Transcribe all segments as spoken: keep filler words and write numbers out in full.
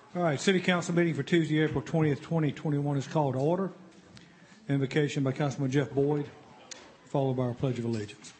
All right, City Council meeting for Tuesday, April twentieth, twenty twenty-one is called to order. Invocation by Councilman Jeff Boyd, followed by our Pledge of Allegiance.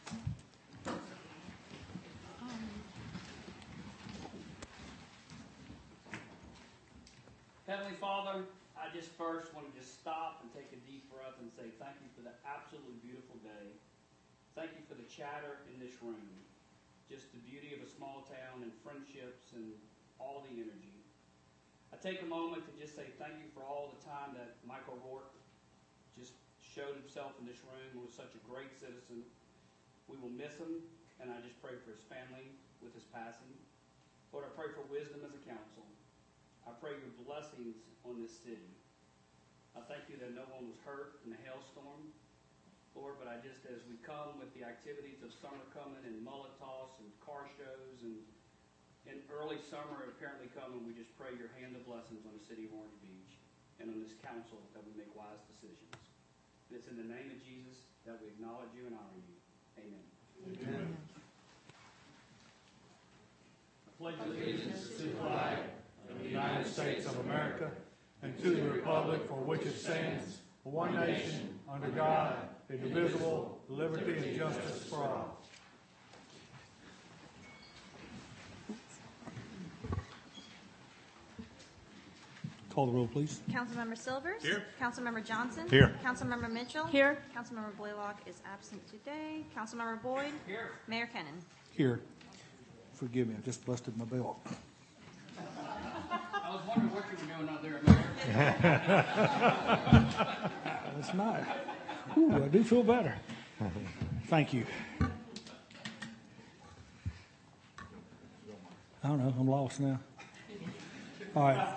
Heavenly Father, I just first want to just stop and take a deep breath and say thank you for the absolutely beautiful day. Thank you for the chatter in this room. Just the beauty of a small town and friendships and all the energy. I take a moment to just say thank you for all the time that Michael Rourke just showed himself in this room and was such a great citizen. We will miss him, and I just pray for his family with his passing. Lord, I pray for wisdom as a council. I pray your blessings on this city. I thank you that no one was hurt in the hailstorm, Lord, but I just, as we come with the activities of summer coming and mullet toss and car shows and in early summer apparently coming, we just pray your hand of blessings on the city of Orange Beach and on this council that we make wise decisions. And it's in the name of Jesus that we acknowledge you and honor you. Amen. Amen. I pledge allegiance to the flag of the United States of America and to the republic for which it stands, one nation, under God, indivisible, liberty and justice for all. Call the roll, please. Councilmember Silvers? Here. Councilmember Johnson? Here. Councilmember Mitchell? Here. Councilmember Blaylock is absent today. Councilmember Boyd? Here. Mayor Kennan? Here. Forgive me, I just busted my belt. I was wondering what you were doing out there, Mayor. That's nice. Ooh, I do feel better. Thank you. I don't know. I'm lost now. All right.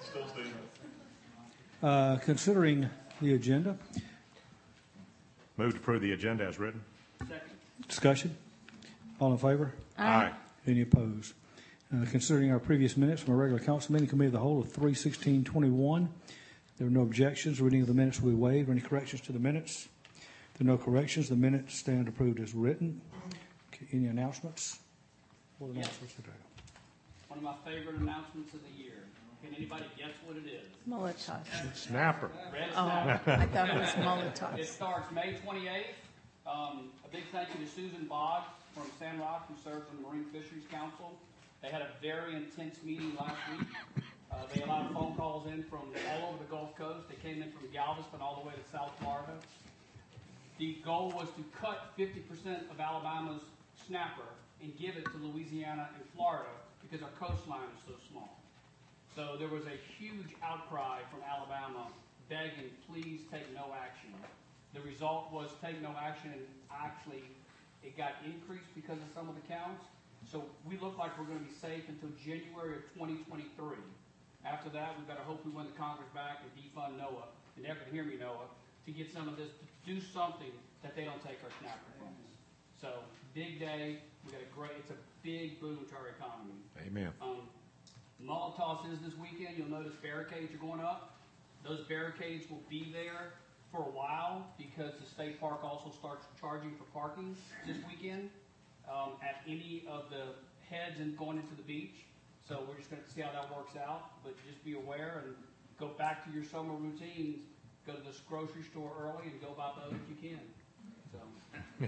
Uh, considering the agenda, Move to approve the agenda as written. Second. discussion. All in favor? Aye. Any opposed? Uh, considering our previous minutes from a regular council meeting, committee of the whole of three sixteen twenty-one, there are no objections. Reading of the minutes will be waived. Any corrections to the minutes? There are no corrections. The minutes stand approved as written. Okay, any announcements? What announcements today? One of my favorite announcements of the year. Can anybody guess what it is? Molotov. Snapper. Red Oh, Snapper. I thought it was It Molotov. starts May twenty-eighth. Um, a big thank you to Susan Boggs from Sandrock, who serves on the Marine Fisheries Council. They had a very intense meeting last week. Uh, they had a lot of phone calls in from all over the Gulf Coast. They came in from Galveston all the way to South Florida. The goal was to cut fifty percent of Alabama's snapper and give it to Louisiana and Florida because our coastline is so small. So there was a huge outcry from Alabama begging, please take no action. The result was take no action, and actually it got increased because of some of the counts. So we look like we're going to be safe until January of twenty twenty-three. After that, we've got to hope we win the Congress back and defund NOAA. And they're going to hear me, NOAA, to get some of this, to do something that they don't take our snapper from us. So big day. We got a great, it's a big boom to our economy. Amen. Um, Molotov is this weekend. You'll notice barricades are going up. Those barricades will be there for a while because the state park also starts charging for parking this weekend um, at any of the heads and going into the beach. So we're just going to see how that works out. But just be aware and go back to your summer routines. Go to this grocery store early and go buy those if you can. So.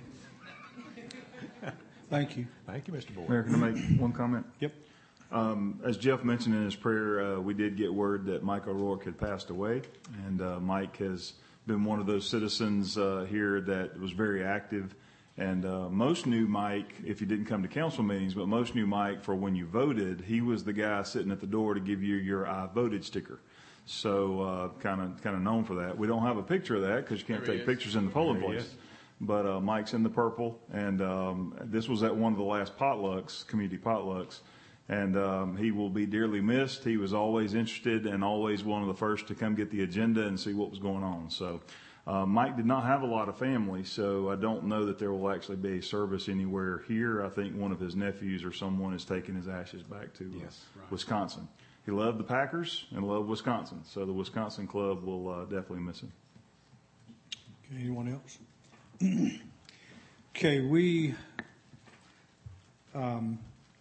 Thank you. Thank you, Mister Boyd. Mayor, can I make one comment? Yep. Um, as Jeff mentioned in his prayer, uh, we did get word that Mike O'Rourke had passed away, and uh, Mike has been one of those citizens uh, here that was very active. And uh, most knew Mike, if you didn't come to council meetings, but most knew Mike for when you voted. He was the guy sitting at the door to give you your I voted sticker. So kind of kind of known for that. We don't have a picture of that because you can't There he take is. pictures in the polling There he place. is. But uh, Mike's in the purple, and um, this was at one of the last potlucks, community potlucks, and um, he will be dearly missed. He was always interested and always one of the first to come get the agenda and see what was going on. So uh, Mike did not have a lot of family, so I don't know that there will actually be a service anywhere here. I think one of his nephews or someone is taking his ashes back to uh, Yes, right. Wisconsin. He loved the Packers and loved Wisconsin, so the Wisconsin club will uh, definitely miss him. Okay, anyone else? Okay, we um,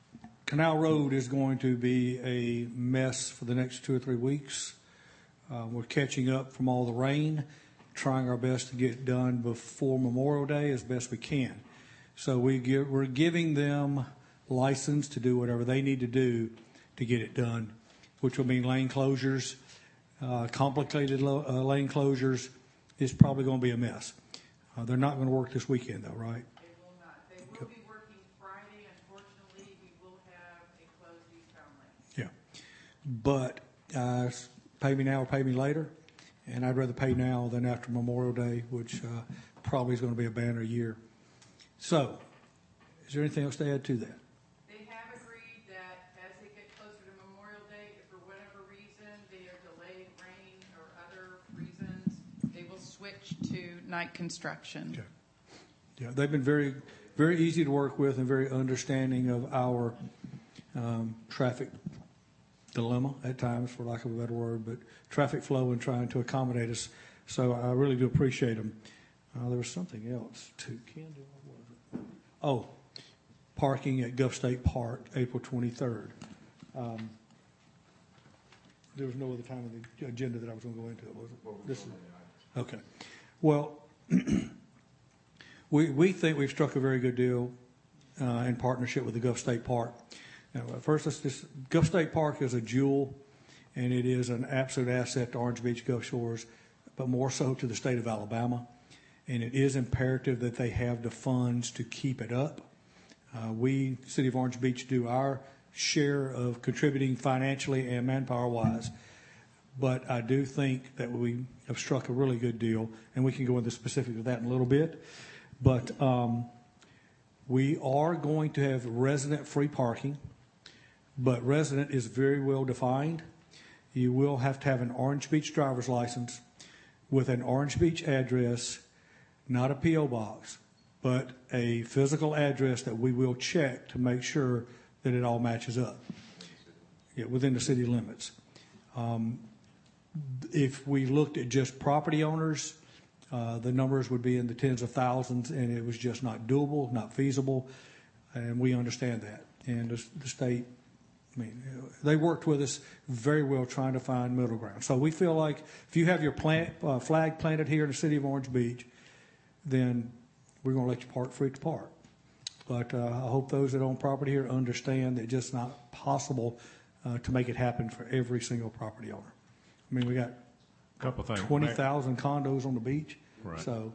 Canal Road is going to be a mess for the next two or three weeks. Uh, we're catching up from all the rain, trying our best to get it done before Memorial Day as best we can. So we give, we're giving them license to do whatever they need to do to get it done, which will mean lane closures, uh, complicated lo- uh, lane closures. Is probably going to be a mess. Uh, they're not going to work this weekend, though, right? They will not. They will be working Friday. Unfortunately, we will have a closed eastbound lane. Yeah. But uh, pay me now or pay me later, and I'd rather pay now than after Memorial Day, which uh, probably is going to be a banner year. So, is there anything else to add to that? They have agreed that as they get closer to Memorial Day, if for whatever reason they are delayed, rain or other reasons, they will switch to night construction. Okay. Yeah, they've been very, very easy to work with and very understanding of our um, traffic dilemma at times, for lack of a better word, but traffic flow and trying to accommodate us. So I really do appreciate them. Uh, there was something else too. Ken, what was it? Oh, parking at Gulf State Park, April twenty-third. Um, there was no other time on the agenda that I was going to go into it, was it? This is, okay. Well, we we think we've struck a very good deal uh, in partnership with the Gulf State Park. Now, first, let's just, Gulf State Park is a jewel, and it is an absolute asset to Orange Beach Gulf Shores, but more so to the state of Alabama. And it is imperative that they have the funds to keep it up. Uh, we, City of Orange Beach, do our share of contributing financially and manpower-wise. But I do think that we have struck a really good deal, and we can go into specifics of that in a little bit. But um, we are going to have resident-free parking, but resident is very well defined. You will have to have an Orange Beach driver's license with an Orange Beach address, not a P O box, but a physical address that we will check to make sure that it all matches up. Yeah, within the city limits. Um, if we looked at just property owners, uh, the numbers would be in the tens of thousands, and it was just not doable, not feasible, and we understand that. And the, the state, I mean, they worked with us very well trying to find middle ground. So we feel like if you have your plant, uh, flag planted here in the city of Orange Beach, then we're going to let you park free to park. But uh, I hope those that own property here understand that it's just not possible uh, to make it happen for every single property owner. I mean, we got Couple things. twenty thousand condos on the beach. Right. So,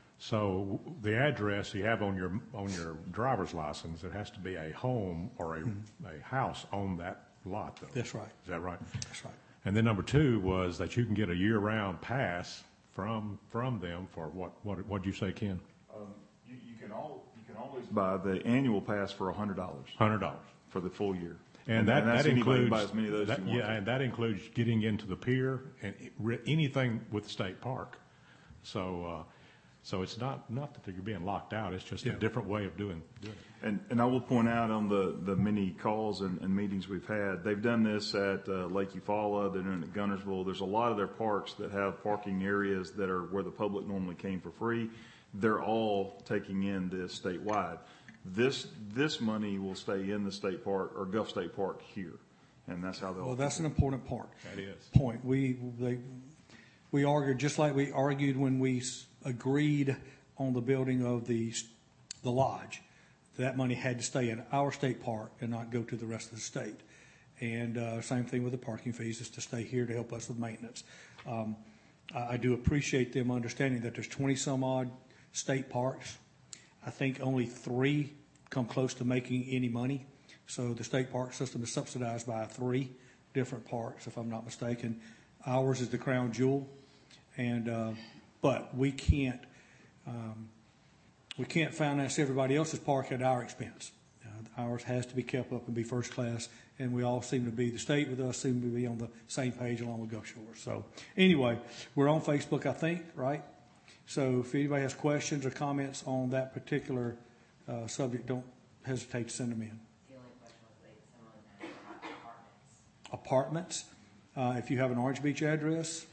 So the address you have on your, on your driver's license, it has to be a home or a, Mm-hmm. a house on that lot, though. that's right. Is that right? That's right. And then number two was that you can get a year-round pass from, from them for what, what, what'd you say, Ken? Um, you, you can all, you can always buy the annual pass for a hundred dollars Hundred dollars. for the full year. And that, that's that anybody includes, can buy as many of those that- as you want. yeah, and that includes getting into the pier and it- re- anything with the state park. So, uh, so it's not, not that you're being locked out, it's just a Yeah. different way of doing, doing it. And, and I will point out on the, the many calls and, and meetings we've had, they've done this at uh, Lake Eufaula, they're doing it at Gunnersville. There's a lot of their parks that have parking areas that are where the public normally came for free. They're all taking in this statewide. This, this money will stay in the state park or Gulf State Park here. And that's how they'll. Well, that's an important part. That is. Point. We they we argued just like we argued when we s- agreed on the building of the s- the lodge. That money had to stay in our state park and not go to the rest of the state. And uh, same thing with the parking fees, is to stay here to help us with maintenance. Um, I, I do appreciate them understanding that there's twenty some odd state parks. I think only three come close to making any money. So the state park system is subsidized by three different parks, if I'm not mistaken. Ours is the crown jewel, and uh, but we can't um, we can't finance everybody else's park at our expense. Uh, ours has to be kept up and be first class, and we all seem to be, the state with us seem to be on the same page along with Gulf Shores. So anyway, we're on Facebook, I think, right? So if anybody has questions or comments on that particular uh, subject, don't hesitate to send them in. The only question was they, some of them have apartments. Apartments, uh, if you have an Orange Beach address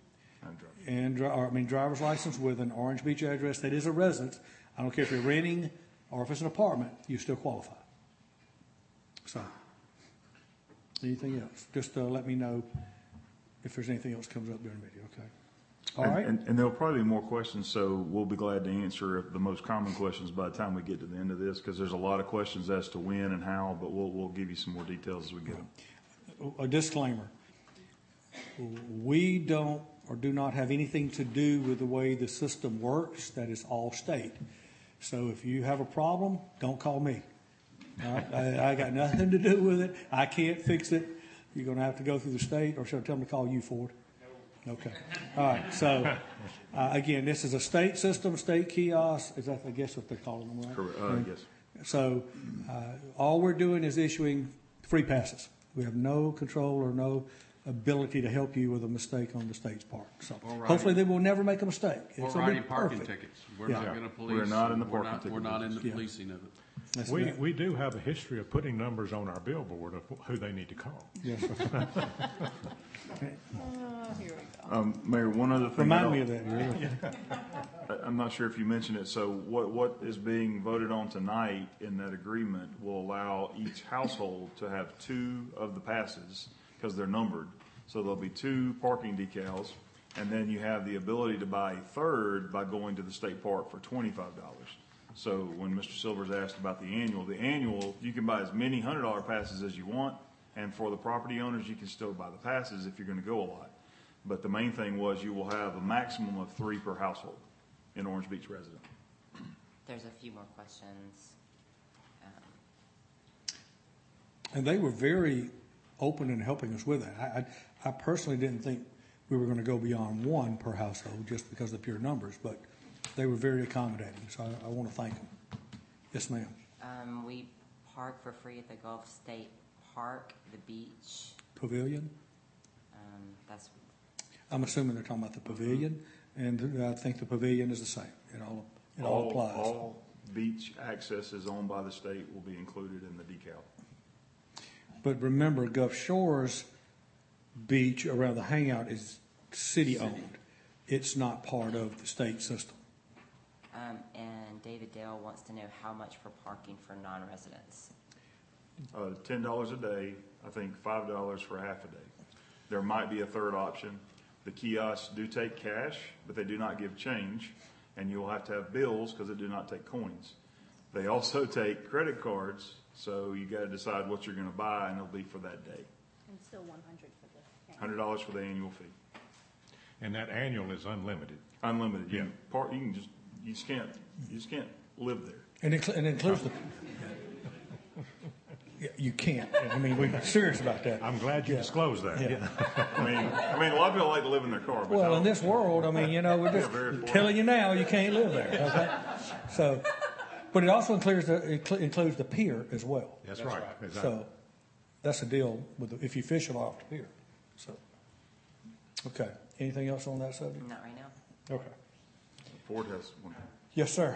and, dri- or, I mean, driver's license with an Orange Beach address that is a residence, I don't care if you're renting or if it's an apartment, you still qualify. So, anything else? Just uh, let me know if there's anything else comes up during the video, okay? All And- right. And, and there'll probably be more questions, so we'll be glad to answer the most common questions by the time we get to the end of this, because there's a lot of questions as to when and how, but we'll, we'll give you some more details as we get them. A disclaimer. We don't or do not have anything to do with the way the system works. That is all state. So if you have a problem, don't call me. All right? I, I got nothing to do with it. I can't fix it. You're going to have to go through the state, or should I tell them to call you, Ford? Okay. All right. So, uh, again, this is a state system, state kiosk. Is that, I guess, what they're calling them, right? Correct. Uh, yes. So, uh, all we're doing is issuing free passes. We have no control or no ability to help you with a mistake on the state's part. So, Or writing- hopefully, they will never make a mistake. Or It's gonna be writing parking perfect. tickets. We're Yeah. not going to police. We're not in the we're parking not- ticket We're not in the business. Yeah. policing of it. That's We, right. we do have a history of putting numbers on our billboard of who they need to call. Yes. Um, Mayor, one other thing. I Remind don't- me of that. Really. I- I'm not sure if you mentioned it, so what, what is being voted on tonight in that agreement will allow each household to have two of the passes, because they're numbered. So there'll be two parking decals, and then you have the ability to buy a third by going to the state park for twenty-five dollars. So when Mister Silvers asked about the annual, the annual, you can buy as many hundred dollar passes as you want, and for the property owners, you can still buy the passes if you're gonna go a lot. But the main thing was you will have a maximum of three per household in Orange Beach resident. There's a few more questions. Um, And they were very open in helping us with that. I, I, I personally didn't think we were going to go beyond one per household just because of the pure numbers, but they were very accommodating. So I, I want to thank them. Yes, ma'am. Um, we park for free at the Gulf State Park, the beach. Pavilion. Um, that's, I'm assuming they're talking about the pavilion, and I think the pavilion is the same. It all it all, applies. All beach access is owned by the state will be included in the decal. But remember, Gulf Shores Beach around the hangout is city owned. It's not part of the state system. um, and David Dale wants to know how much for parking for non-residents. Uh, ten dollars a day, I think five dollars for half a day. There might be a third option. The kiosks do take cash, but they do not give change, and you will have to have bills because they do not take coins. They also take credit cards, so you got to decide what you're going to buy, and it'll be for that day. And still one hundred for the. Hundred dollars for the annual fee, And that annual is unlimited. unlimited. You Yeah. can park, you can just, you just can't, you just can't live there. And it, and it includes the. Yeah, you can't. I mean, we're serious about that. I'm glad you Yeah. disclosed that. Yeah. I mean, I mean, a lot of people like to live in their car, but Well, I in don't- this world, I mean, you know, we're just very important. telling you now you can't live there. Okay? So, but it also includes the it cl- includes the pier as well. That's right. Exactly. So, that's a deal with the, if you fish it off the pier. So, okay. Anything else on that subject? Not right now. Okay. Ford has one. Yes, sir.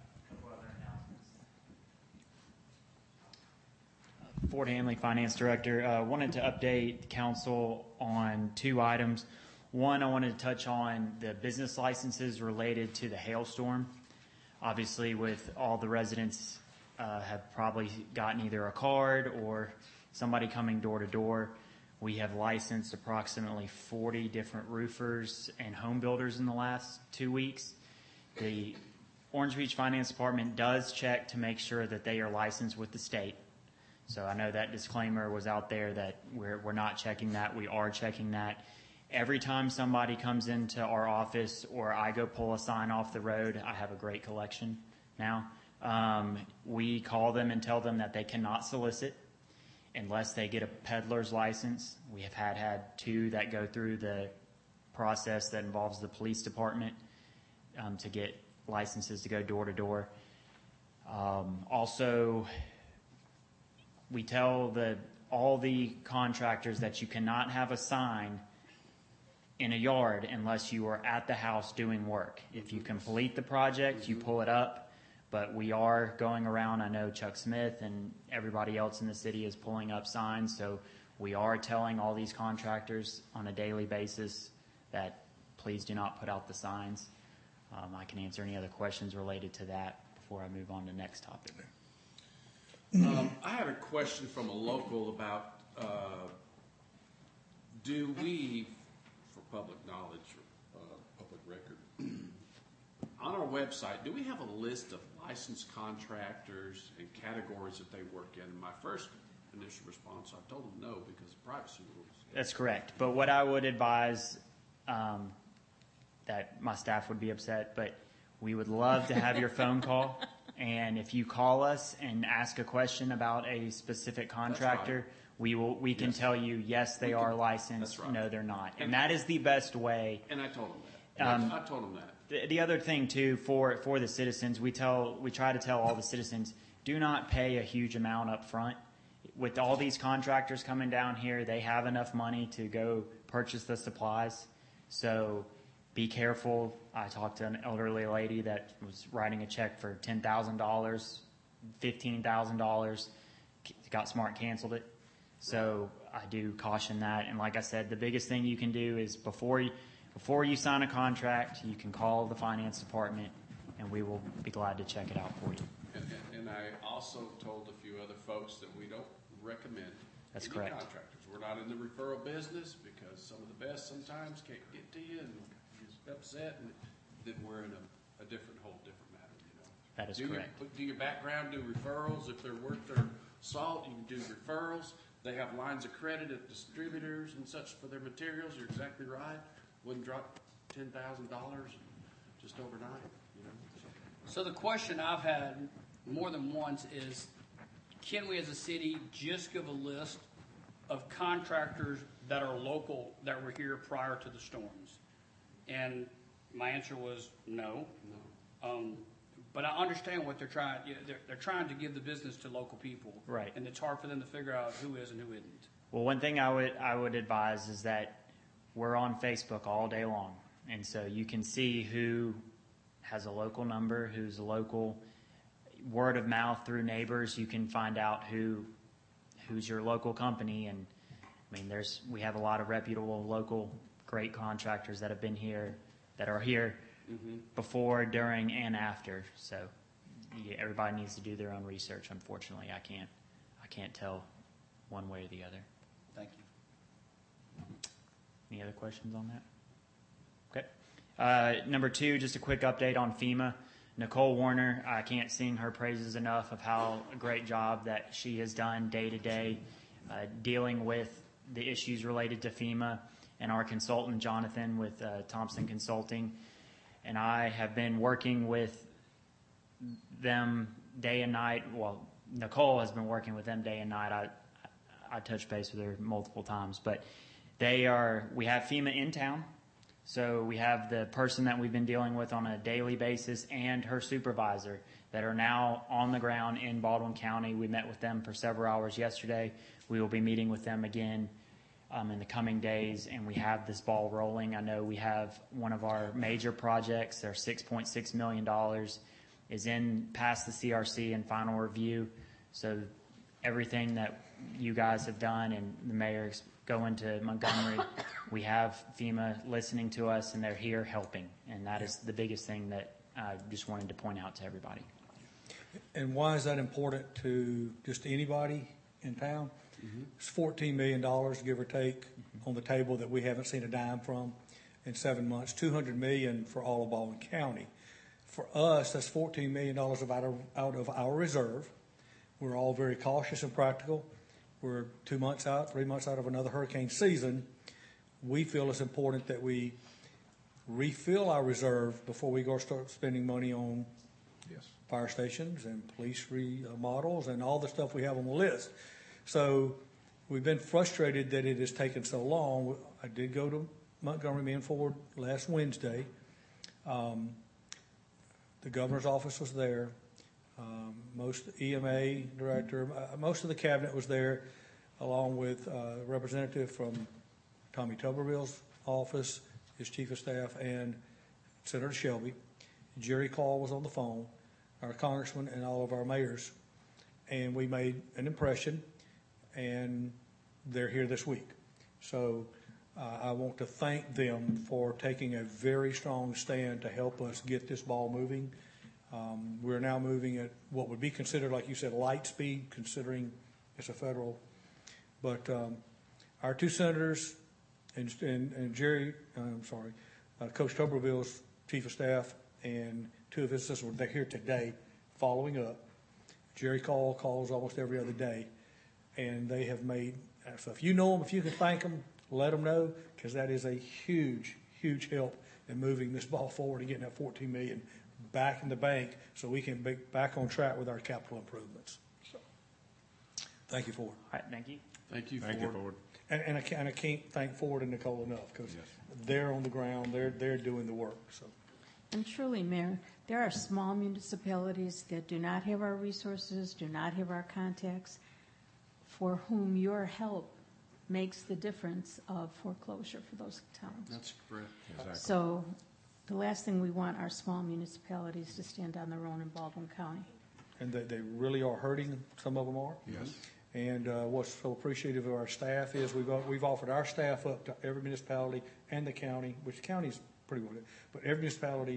Ford Hanley, Finance Director. Uh, wanted to update council on two items. One, I wanted to touch on the business licenses related to the hailstorm. Obviously, with all the residents uh, have probably gotten either a card or somebody coming door to door. We have licensed approximately forty different roofers and home builders in the last two weeks. The Orange Beach Finance Department does check to make sure that they are licensed with the state. So I know that disclaimer was out there that we're, we're not checking that. We are checking that. Every time somebody comes into our office or I go pull a sign off the road, I have a great collection now. Um, we call them and tell them that they cannot solicit unless they get a peddler's license. We have had, had two that go through the process that involves the police department um, to get licenses to go door to door. Um, also, we tell the all the contractors that you cannot have a sign in a yard unless you are at the house doing work. If you complete the project, you pull it up, but we are going around. I know Chuck Smith and everybody else in the city is pulling up signs, so we are telling all these contractors on a daily basis that please do not put out the signs. Um, I can answer any other questions related to that before I move on to the next topic. Um, I had a question from a local about, uh, do we, for public knowledge, or uh, public record, on our website, do we have a list of licensed contractors and categories that they work in? And my first initial response, I told them no because of privacy rules. That's correct. But what I would advise, um, that my staff would be upset, but we would love to have your phone call. And if you call us and ask a question about a specific contractor, right. we will we can Yes. tell you yes they We are can- licensed, that's right. no they're not, and, And- that is the best way. And I told them that. Um, I, I told them that. The, the other thing too for for the citizens, we tell we try to tell all the citizens, do not pay a huge amount up front. With all these contractors coming down here, they have enough money to go purchase the supplies. So be careful. I talked to an elderly lady that was writing a check for ten thousand dollars, fifteen thousand dollars, got smart, canceled it. So I do caution that. And like I said, the biggest thing you can do is before you, before you sign a contract, you can call the finance department and we will be glad to check it out for you. And, and, and I also told a few other folks that we don't recommend That's any correct. contractors. We're not in the referral business because some of the best sometimes can't get to you and you're upset, and then we're in a, a different, whole different matter, you know. That is do correct. Your, do your background, do referrals. If they're worth their salt, you can do referrals. They have lines of credit at distributors and such for their materials. You're exactly right. Wouldn't drop ten thousand dollars just overnight, you know. So. So the question I've had more than once is, can we as a city just give a list of contractors that are local that were here prior to the storms? And my answer was no. No. Um, but I understand what they're trying. Yeah, they're, they're trying to give the business to local people, Right. And it's hard for them to figure out who is and who isn't. Well, one thing I would I would advise is that we're on Facebook all day long, and so you can see who has a local number, who's a local. Word of mouth through neighbors, you can find out who who's your local company. And I mean, there's we have a lot of reputable local great contractors that have been here, that are here Mm-hmm. before, during, and after. So yeah, everybody needs to do their own research. Unfortunately, I can't I can't tell one way or the other. Thank you. Any other questions on that? Okay. Uh, number two, just a quick update on FEMA. Nicole Warner, I can't sing her praises enough of how a great job that she has done day to day uh, dealing with the issues related to FEMA, and our consultant, Jonathan, with uh, Thompson Consulting. And I have been working with them day and night. Well, Nicole has been working with them day and night. I, I touched base with her multiple times, but they are, we have FEMA in town. So we have the person that we've been dealing with on a daily basis and her supervisor that are now on the ground in Baldwin County. We met with them for several hours yesterday. We will be meeting with them again um, in the coming days, and we have this ball rolling. I know we have one of our major projects, our six point six million dollars, is in past the C R C and final review. So everything that you guys have done and the mayor's going to Montgomery, we have FEMA listening to us, and they're here helping. And that is the biggest thing that I just wanted to point out to everybody. And why is that important to just anybody in town? Mm-hmm. It's fourteen million dollars, give or take, mm-hmm. on the table that we haven't seen a dime from in seven months. two hundred million dollars for all of Baldwin County. For us, that's fourteen million dollars out of, out of our reserve. We're all very cautious and practical. We're two months out, three months out of another hurricane season. We feel it's important that we refill our reserve before we go start spending money on Yes. fire stations and police remodels and all the stuff we have on the list. So we've been frustrated that it has taken so long. I did go to Montgomery Me and Ford last Wednesday. Um, the governor's office was there. Um, most E M A director, uh, most of the cabinet was there, along with uh, a representative from Tommy Tuberville's office, his chief of staff, and Senator Shelby. Jerry Call was on the phone, our congressman, and all of our mayors. And we made an impression, and they're here this week. So uh, I want to thank them for taking a very strong stand to help us get this ball moving. Um, we're now moving at what would be considered, like you said, light speed, considering it's a federal. But um, our two senators and, and, and Jerry, uh, I'm sorry, uh, Coach Tuberville's chief of staff and two of his assistants were here today following up. Jerry call calls almost every other day, and they have made, so if you know them, if you can thank them, let them know, because that is a huge, huge help in moving this ball forward and getting that fourteen million dollars back in the bank so we can be back on track with our capital improvements. So, thank you, Ford. All right, thank you. Thank you, Thank Ford. you, Ford. And, and, I can't, and I can't thank Ford and Nicole enough, because Yes. they're on the ground, they're, they're doing the work. So, And truly, Mayor, there are small municipalities that do not have our resources, do not have our contacts, for whom your help makes the difference of foreclosure for those towns. That's correct. Exactly. So the last thing we want are small municipalities to stand on their own in Baldwin County. and they, they really are hurting, some of them are. Yes. And uh, what's so appreciative of our staff is we've, we've offered our staff up to every municipality and the county, which the county's pretty well, but every municipality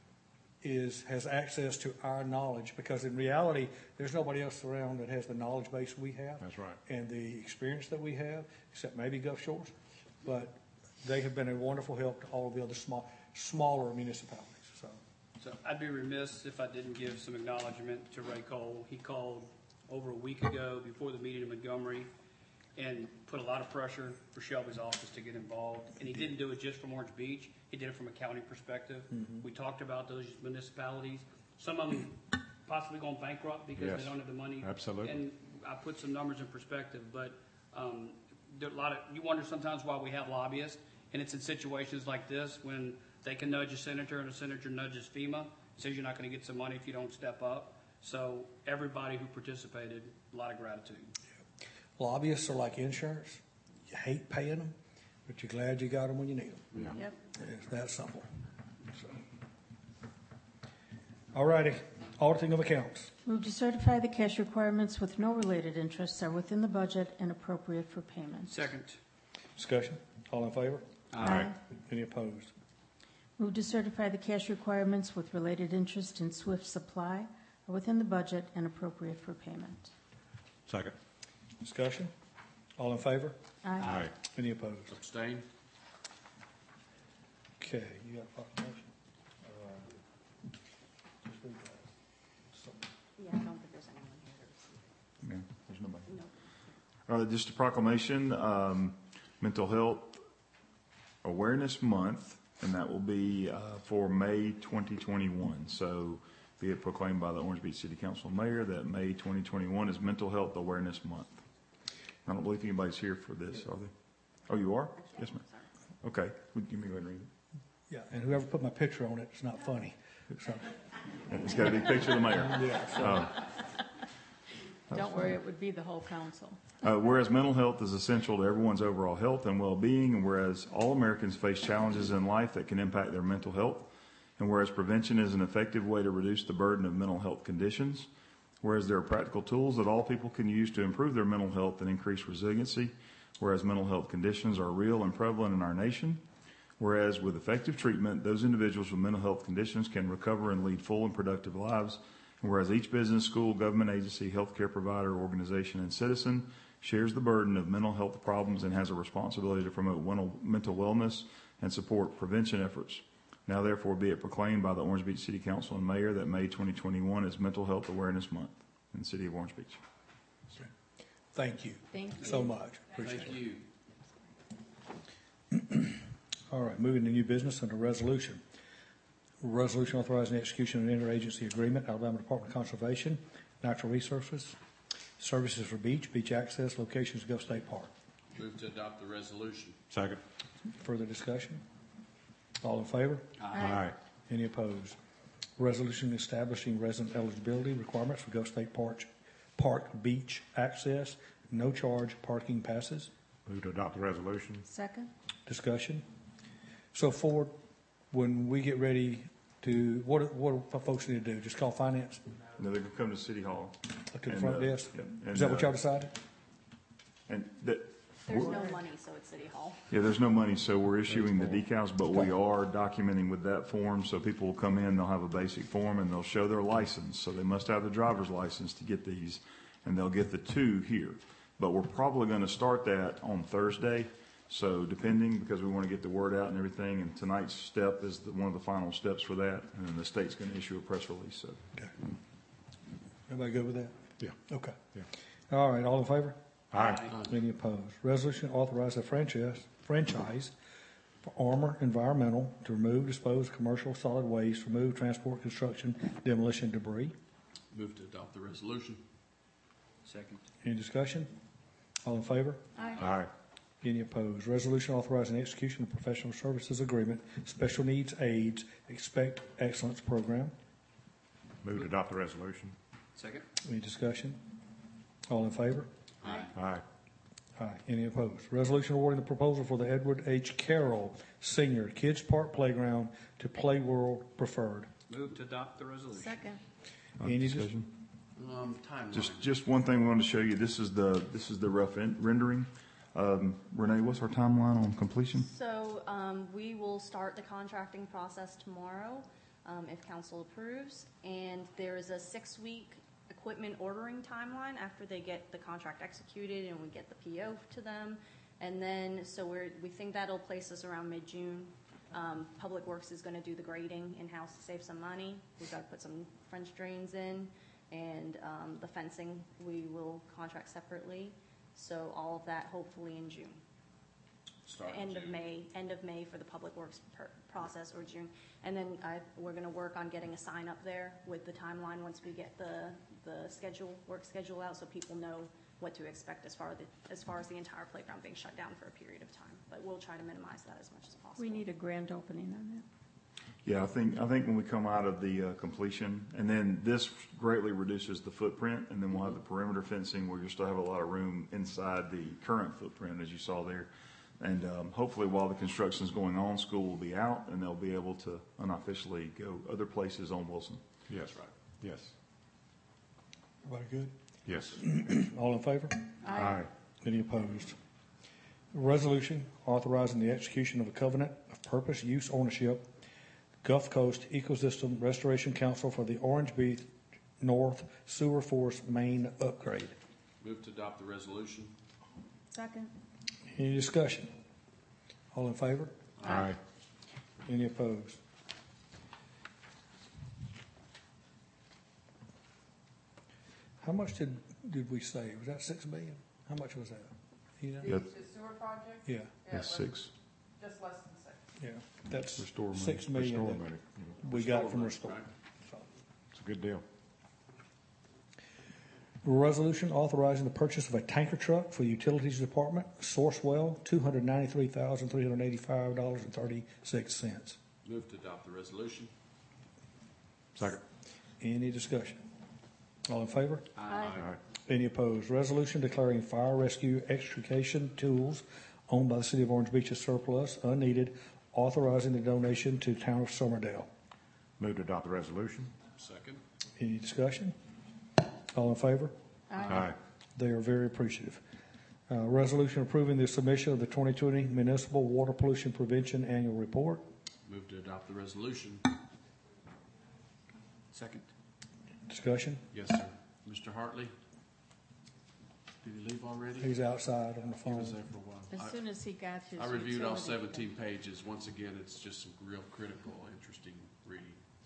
is, has access to our knowledge, because in reality, there's nobody else around that has the knowledge base we have. That's right. And the experience that we have, except maybe Gulf Shores. But they have been a wonderful help to all of the other small, smaller municipalities, so. So I'd be remiss if I didn't give some acknowledgement to Ray Cole. He called over a week ago before the meeting in Montgomery and put a lot of pressure for Shelby's office to get involved. And he didn't do it just from Orange Beach. He did it from a county perspective. Mm-hmm. We talked about those municipalities. Some of them possibly going bankrupt because Yes. they don't have the money. Absolutely. And I put some numbers in perspective, but um, there are a lot of, you wonder sometimes why we have lobbyists, and it's in situations like this when they can nudge a senator and a senator nudges FEMA, says you're not going to get some money if you don't step up. So everybody who participated, a lot of gratitude. Lobbyists are like insurance. You hate paying them, but you're glad you got them when you need them. Yeah. Yep. It's that simple. So. All righty, auditing of accounts. Move to certify the cash requirements with no related interests are within the budget and appropriate for payment. Second. Discussion, all in favor? Aye. Any opposed? Move to certify the cash requirements with related interest in Swift Supply are within the budget and appropriate for payment. Second. Discussion, all in favor? Aye. Aye. Any opposed? Abstain? Okay, you got a proclamation? Uh, just read that. So- Yeah, I don't think there's anyone here. Yeah, there's nobody. No. Uh, just a proclamation, um, Mental Health Awareness Month, and that will be uh, for May twenty twenty-one. So be it proclaimed by the Orange Beach City Council Mayor that May twenty twenty-one is Mental Health Awareness Month. I don't believe anybody's here for this, are they? Oh, you are? Yes, ma'am. Okay, would you go ahead and read it? Yeah, and whoever put my picture on it, it's not funny. So, And it's got to be a picture of the mayor. yeah, so, Uh, Don't worry, it would be the whole council. Uh, whereas mental health is essential to everyone's overall health and well-being, and whereas all Americans face challenges in life that can impact their mental health, and whereas prevention is an effective way to reduce the burden of mental health conditions, whereas there are practical tools that all people can use to improve their mental health and increase resiliency, whereas mental health conditions are real and prevalent in our nation, whereas with effective treatment, those individuals with mental health conditions can recover and lead full and productive lives, and whereas each business, school, government agency, healthcare provider, organization, and citizen shares the burden of mental health problems and has a responsibility to promote mental wellness and support prevention efforts. Now, therefore, be it proclaimed by the Orange Beach City Council and Mayor that May twenty twenty-one is Mental Health Awareness Month in the city of Orange Beach. thank you Thank you. so much. Appreciate Thank it. you. All right, moving to new business under resolution. Resolution authorizing the execution of an interagency agreement, Alabama Department of Conservation, Natural Resources, Services for Beach, Beach Access, Locations, Gulf State Park. Move to adopt the resolution. Second. Further discussion? All in favor? Aye. Any opposed? Resolution establishing resident eligibility requirements for Gulf State Park, Park Beach Access, no charge parking passes. Move to adopt the resolution. Second? Discussion? So Ford, when we get ready to, what, what do folks need to do? Just call finance Now, they can come to City Hall. to the And, front uh, desk? yeah, and, Is that what uh, y'all decided? And that, There's no money, so it's City Hall. Yeah, there's no money, so we're issuing the decals, but we are documenting with that form, so people will come in, they'll have a basic form, and they'll show their license, so they must have the driver's license to get these, and they'll get the two here. But we're probably going to start that on Thursday, so depending, because we want to get the word out and everything, and tonight's step is the, one of the final steps for that, and then the state's going to issue a press release, so. Okay. Everybody good with that? Yeah. Okay. Yeah. All right, all in favor? Aye. Any opposed? Resolution authorizing a franchise, franchise for Armor Environmental to remove, dispose of commercial solid waste, remove, transport, construction, demolition debris. Move to adopt the resolution. Second. Any discussion? All in favor? Aye. Any opposed? Resolution authorizing the execution of professional services agreement, special needs aids, expect excellence program. Move to adopt the resolution. Second. Any discussion? All in favor? Aye. Aye. Any opposed? Resolution awarding the proposal for the Edward H. Carroll Senior Kids Park Playground to Play World Preferred. Move to adopt the resolution. Second. Any dis- Discussion? Um, timeline. Just, just one thing we wanted to show you. This is the, this is the rough en- rendering. Um, Renee, what's our timeline on completion? So um, we will start the contracting process tomorrow, um, if council approves. And there is a six-week equipment ordering timeline after they get the contract executed and we get the P O to them. And then, so we're, we think that'll place us around mid-June. Um, Public Works is going to do the grading in-house to save some money. We've got to put some French drains in, and um, the fencing we will contract separately. So all of that hopefully in June. Start in End of June. May, end of May for the Public Works per- process, or June. And then I, we're going to work on getting a sign up there with the timeline once we get the, the schedule, work schedule out, so people know what to expect as far, the, as far as the entire playground being shut down for a period of time. But we'll try to minimize that as much as possible. We need a grand opening on that. Yeah, I think, I think when we come out of the uh, completion, and then this greatly reduces the footprint, and then we'll have the perimeter fencing where you still have a lot of room inside the current footprint, as you saw there. And um, hopefully while the construction is going on, school will be out, and they'll be able to unofficially go other places on Wilson. Yes. Right. Yes. Everybody good? Yes. All in favor? Aye. Any opposed? Resolution authorizing the execution of a covenant of purpose, use, ownership, Gulf Coast Ecosystem Restoration Council for the Orange Beach North Sewer Force Main upgrade. Move to adopt the resolution. Second. Any discussion? All in favor? Aye. Any opposed? How much did, did we save? Was that six million? How much was that? You know? The, Yeah. the sewer project? Yeah, Yeah, That's it was six. Just less than six. yeah. That's Restore money. six million Restore that money. we got from Restore. Right. So. It's a good deal. Resolution authorizing the purchase of a tanker truck for the Utilities Department, Sourcewell, two hundred ninety-three thousand, three hundred eighty-five dollars and thirty-six cents. Move to adopt the resolution. Second. Any discussion? All in favor? Aye. Aye. Any opposed? Resolution declaring fire rescue extrication tools owned by the City of Orange Beach as surplus, unneeded, authorizing the donation to Town of Somerdale. Move to adopt the resolution. Second. Any discussion? All in favor? Aye. They are very appreciative. Uh, resolution approving the submission of the twenty twenty Municipal Water Pollution Prevention Annual Report. Move to adopt the resolution. Second. Discussion? Yes, sir. Mister Hartley? Did he leave already? He's outside on the He phone. was there for a while. As I- soon as he got his. I reviewed all utility seventeen pages. Once again, it's just some real critical, interesting reading.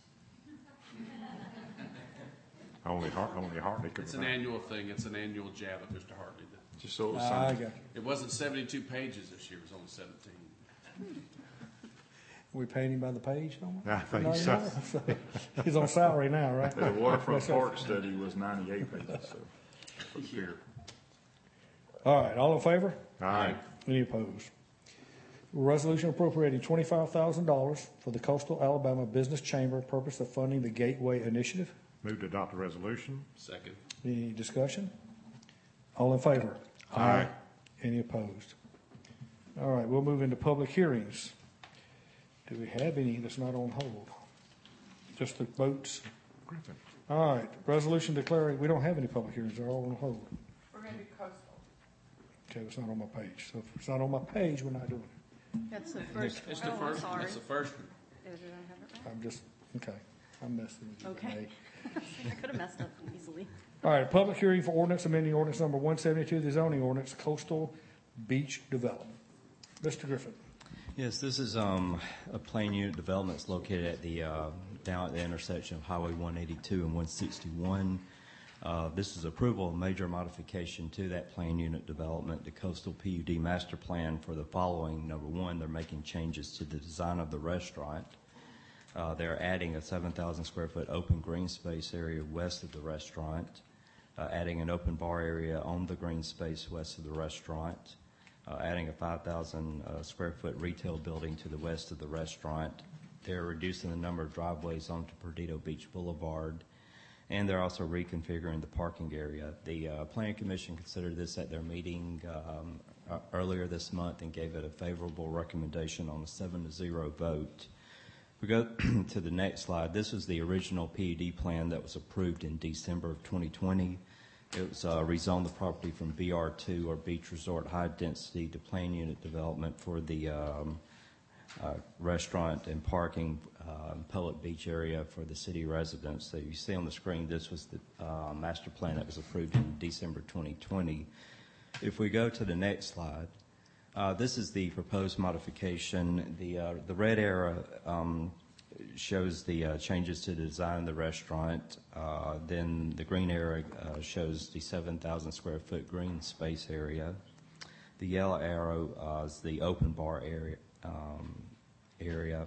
Only Hart, only Hartley could. It's an remember. annual thing. It's an annual jab at Mister Hartley. Just so it was I signed. got you. It wasn't seventy-two pages this year. It was only seventeen. We paying him by the page? No more? I think No, so. no. He's on salary now, right? The waterfront park study was ninety-eight pages, so. it's bigger. All right, all in favor? Aye. Any opposed? Resolution appropriating twenty-five thousand dollars for the Coastal Alabama Business Chamber, purpose of funding the Gateway Initiative. Move to adopt the resolution. Second. Any discussion? All in favor? Aye. Any opposed? All right, we'll move into public hearings. Do we have any that's not on hold? Just the votes? Griffin. All right, resolution declaring, we don't have any public hearings, they're all on hold. We're going to do coastal. Okay, it's not on my page. So if it's not on my page, we're not doing it. That's the first It's one. the Oh, I'm first, sorry. that's the first one. Did I have it right? I'm just, okay, I'm messing with you. Okay. I could have messed up easily. All right, public hearing for ordinance amending ordinance number one seventy-two, the zoning ordinance, coastal beach development. Mister Griffin. Yes, this is um, a planned unit development that's located at the uh, down at the intersection of Highway one eighty-two and one sixty-one. Uh, this is approval of major modification to that planned unit development, the coastal P U D master plan for the following. Number one, they're making changes to the design of the restaurant. Uh, they're adding a seven thousand square foot open green space area west of the restaurant, uh, adding an open bar area on the green space west of the restaurant, uh, adding a five thousand uh, square foot retail building to the west of the restaurant. They're reducing the number of driveways onto Perdido Beach Boulevard, and they're also reconfiguring the parking area. The uh, Planning Commission considered this at their meeting um, uh, earlier this month and gave it a favorable recommendation on a seven to zero vote. We go to the next slide. This is the original P U D plan that was approved in December of twenty twenty. It was uh, rezoned the property from B R two, or Beach Resort High Density, to planned unit development for the um, uh, restaurant and parking uh, public beach area for the city residents. So you see on the screen, this was the uh, master plan that was approved in December twenty twenty. If we go to the next slide, Uh, this is the proposed modification. The uh, the red arrow um, shows the uh, changes to the design of the restaurant. Uh, then the green arrow uh, shows the seven thousand square foot green space area. The yellow arrow uh, is the open bar area. Um, area.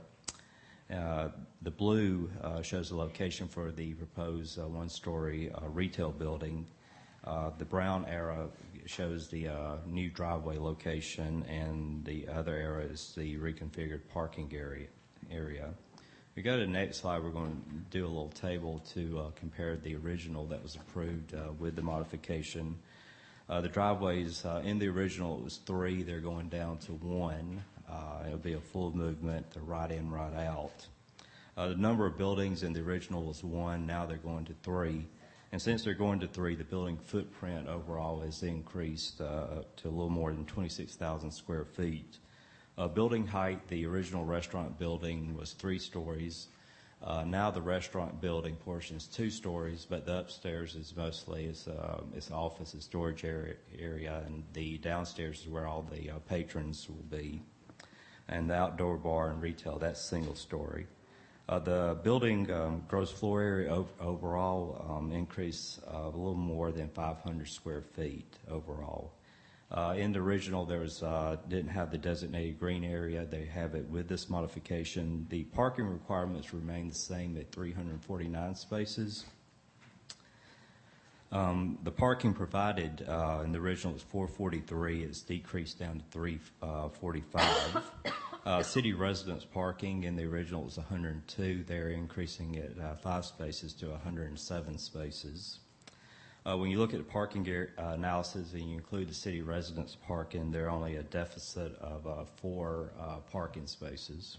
Uh, the blue uh, shows the location for the proposed uh, one-story uh, retail building. Uh, the brown arrow shows the uh, new driveway location, and the other arrow is the reconfigured parking area. area. We go to the next slide, we're going to do a little table to uh, compare the original that was approved uh, with the modification. Uh, the driveways uh, in the original, it was three. They're going down to one. Uh, it'll be a full movement, the right in, right out. Uh, the number of buildings in the original was one. Now they're going to three. And since they're going to three, the building footprint overall has increased uh, to a little more than twenty-six thousand square feet. Uh, building height, the original restaurant building was three stories. Uh, now the restaurant building portion is two stories, but the upstairs is mostly it's, uh, it's office and storage area, area, and the downstairs is where all the uh, patrons will be. And the outdoor bar and retail, that's single story. Uh, the building um, gross floor area ov- overall um, increased uh, a little more than five hundred square feet overall. Uh, in the original, there was uh, didn't have the designated green area. They have it with this modification. The parking requirements remain the same at three hundred forty-nine spaces. Um, the parking provided uh, in the original was four forty-three. It's decreased down to three forty-five. Uh, city residents parking in the original was one hundred two. They're increasing it uh, five spaces to one hundred seven spaces. Uh, when you look at the parking area, uh, analysis and you include the city residents parking, they're only a deficit of uh, four uh, parking spaces.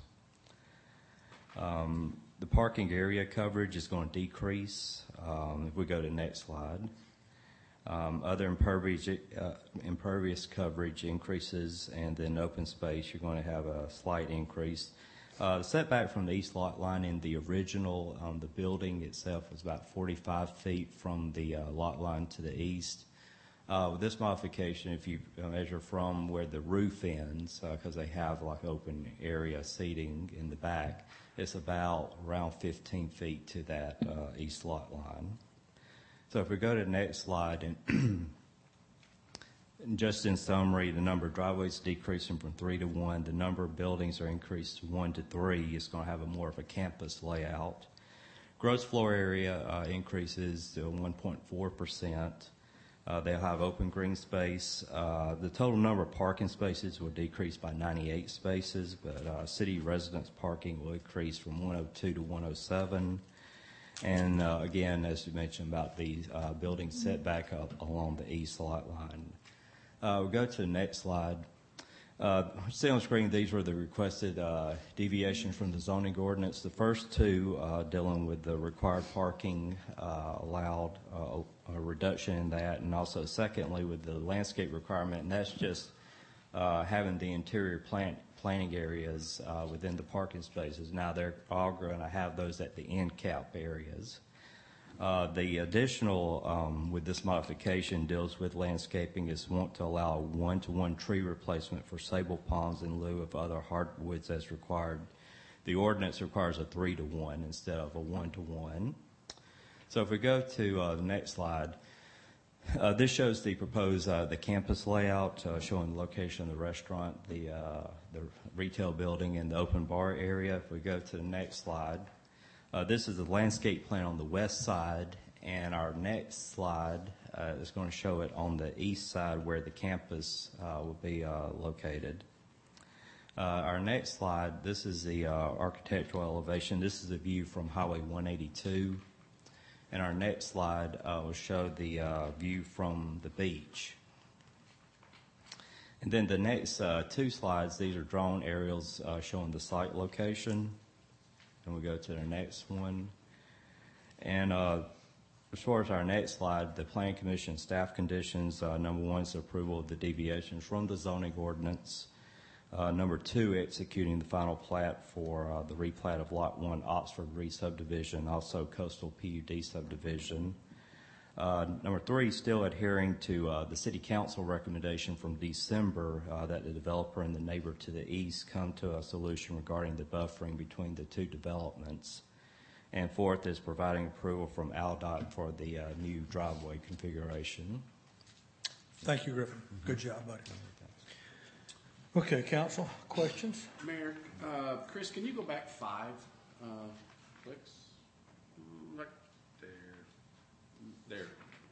Um, the parking area coverage is going to decrease. Um, if we go to the next slide. Um, other impervious, uh, impervious coverage increases, and then open space, you're going to have a slight increase. Uh, the setback from the east lot line in the original, um, the building itself was about forty-five feet from the uh, lot line to the east. Uh, with this modification, if you measure from where the roof ends, because uh, they have like open area seating in the back, it's about around fifteen feet to that uh, east lot line. So if we go to the next slide, and just in summary, the number of driveways decreasing from three to one. The number of buildings are increased to one to three. It's going to have a more of a campus layout. Gross floor area uh, increases to one point four percent. Uh, they'll have open green space. Uh, the total number of parking spaces will decrease by ninety-eight spaces, but uh, city residents parking will increase from one oh two to one oh seven. And uh, again, as you mentioned about the uh, building setback up along the east lot line. Uh, we'll go to the next slide. Uh, see on the screen, these were the requested uh, deviations from the zoning ordinance. The first two uh, dealing with the required parking uh, allowed uh, a reduction in that. And also secondly, with the landscape requirement, and that's just uh, having the interior plant planting areas uh, within the parking spaces. Now they're all going to have those at the end cap areas. Uh, the additional um, with this modification deals with landscaping is want to allow one-to-one tree replacement for sable palms in lieu of other hardwoods as required. The ordinance requires a three-to-one instead of a one-to-one. So if we go to uh, the next slide, uh, this shows the proposed uh, the campus layout, uh, showing the location of the restaurant, the uh, the retail building, and the open bar area. If we go to the next slide, uh, this is the landscape plan on the west side, and our next slide uh, is going to show it on the east side where the campus uh, will be uh, located. Uh, our next slide, this is the uh, architectural elevation. This is a view from Highway one eighty-two. And our next slide uh, will show the uh, view from the beach. And then the next uh, two slides, these are drone aerials uh, showing the site location. And we'll go to the next one. And uh, as far as our next slide, the Plan Commission staff conditions, uh, number one is approval of the deviations from the zoning ordinance. Uh, number two, executing the final plat for uh, the replat of Lot one Oxford re-subdivision, also Coastal P U D subdivision. Uh, number three, still adhering to uh, the City Council recommendation from December uh, that the developer and the neighbor to the east come to a solution regarding the buffering between the two developments. And fourth is providing approval from ALDOT for the uh, new driveway configuration. Thank you, Griffin. Good job, buddy. Okay, council, questions? Mayor, uh, Chris, can you go back five uh, clicks? Right there. There.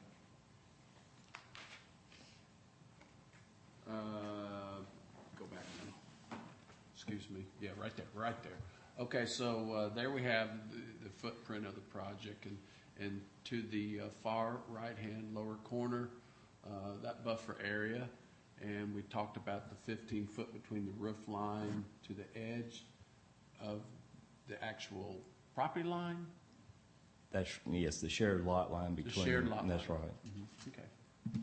Uh, go back now. Excuse me. Yeah, right there, right there. Okay, so uh, there we have the, the footprint of the project, and, and to the uh, far right-hand lower corner, uh, that buffer area. And we talked about the fifteen foot between the roof line to the edge of the actual property line. That's, yes, the shared lot line between. The shared lot That's line. right. Mm-hmm. Okay.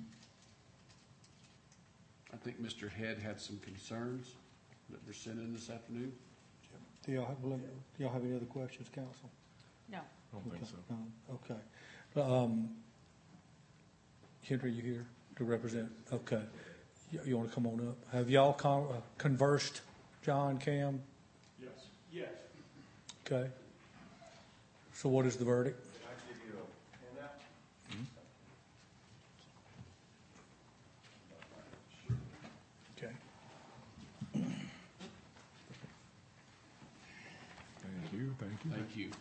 I think Mister Head had some concerns that were sent in this afternoon. Do y'all have, do y'all have any other questions, council? No. I don't think so. No. Okay. Um, Henry, you here to represent? Okay. You, you want to come on up? Have y'all con- uh, conversed, John, Cam? Yes. Yes. Okay. So what is the verdict? Can I give you a handout? Okay. Thank you, thank you. Thank you.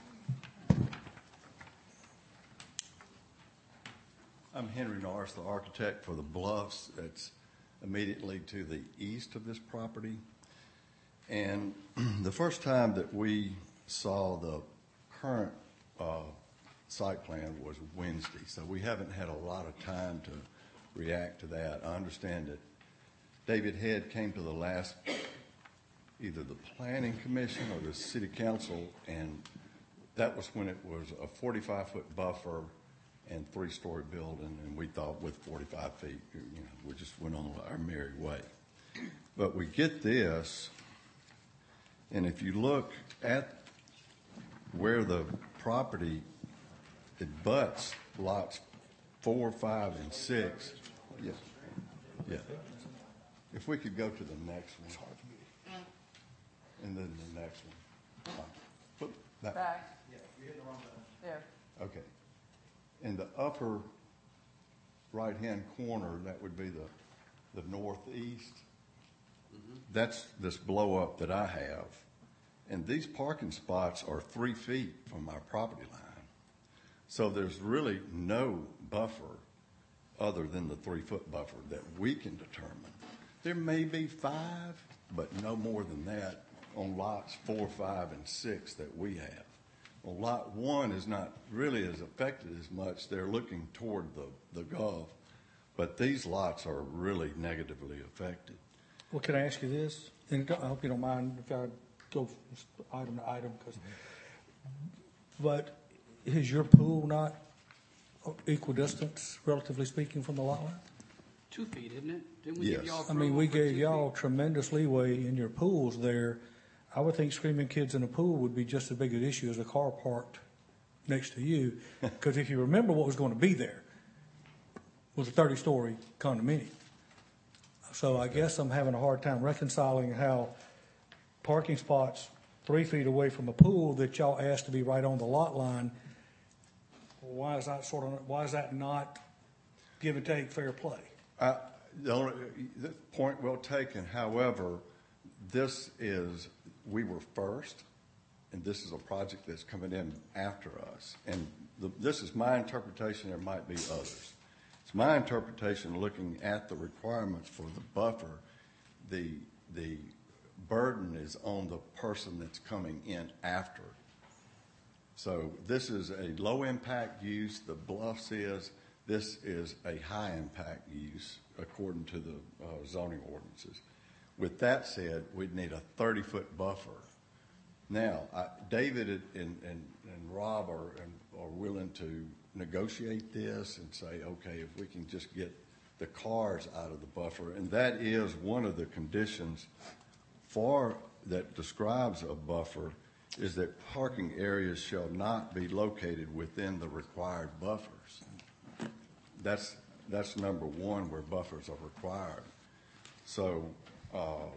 I'm Henry Norris, the architect for the Bluffs that's immediately to the east of this property. And the first time that we saw the current uh, site plan was Wednesday, so we haven't had a lot of time to react to that. I understand that David Head came to the last, either the Planning Commission or the City Council, and that was when it was a forty-five foot buffer and three-story building, and we thought with forty-five feet, you know, we just went on our merry way. But we get this, and if you look at where the property, it butts lots four, five, and six. Yes. Yeah. If we could go to the next one. And then the next one. Put that. Back. Yeah, you're hitting the wrong button. There. Okay. In the upper right-hand corner, that would be the, the northeast. Mm-hmm. That's this blow-up that I have. And these parking spots are three feet from our property line. So there's really no buffer other than the three-foot buffer that we can determine. There may be five, but no more than that on lots four, five, and six that we have. Well, lot one is not really as affected as much. They're looking toward the, the Gulf, but these lots are really negatively affected. Well, can I ask you this? And I hope you don't mind if I go item to item, because, but is your pool not equal distance, relatively speaking, from the lot line? Two feet, isn't it? Didn't we give Yes. y'all I mean, we approval for gave two y'all feet? tremendous leeway in your pools there. I would think screaming kids in a pool would be just as big an issue as a car parked next to you. Because if you remember what was going to be there was a thirty-story condominium. So I guess I'm having a hard time reconciling how parking spots three feet away from a pool that y'all asked to be right on the lot line, why is that sort of, why is that not give and take fair play? Uh, the only, the point well taken. However, this is, we were first, and this is a project that's coming in after us. And the, this is my interpretation. There might be others. It's my interpretation, looking at the requirements for the buffer, the the burden is on the person that's coming in after. So this is a low impact use. The Bluffs is. This is a high impact use according to the uh, zoning ordinances. With that said, we'd need a thirty foot buffer. Now, I, David and, and, and Rob are, are willing to negotiate this and say, okay, if we can just get the cars out of the buffer, and that is one of the conditions for that describes a buffer, is that parking areas shall not be located within the required buffers. That's that's number one, where buffers are required. So, uh,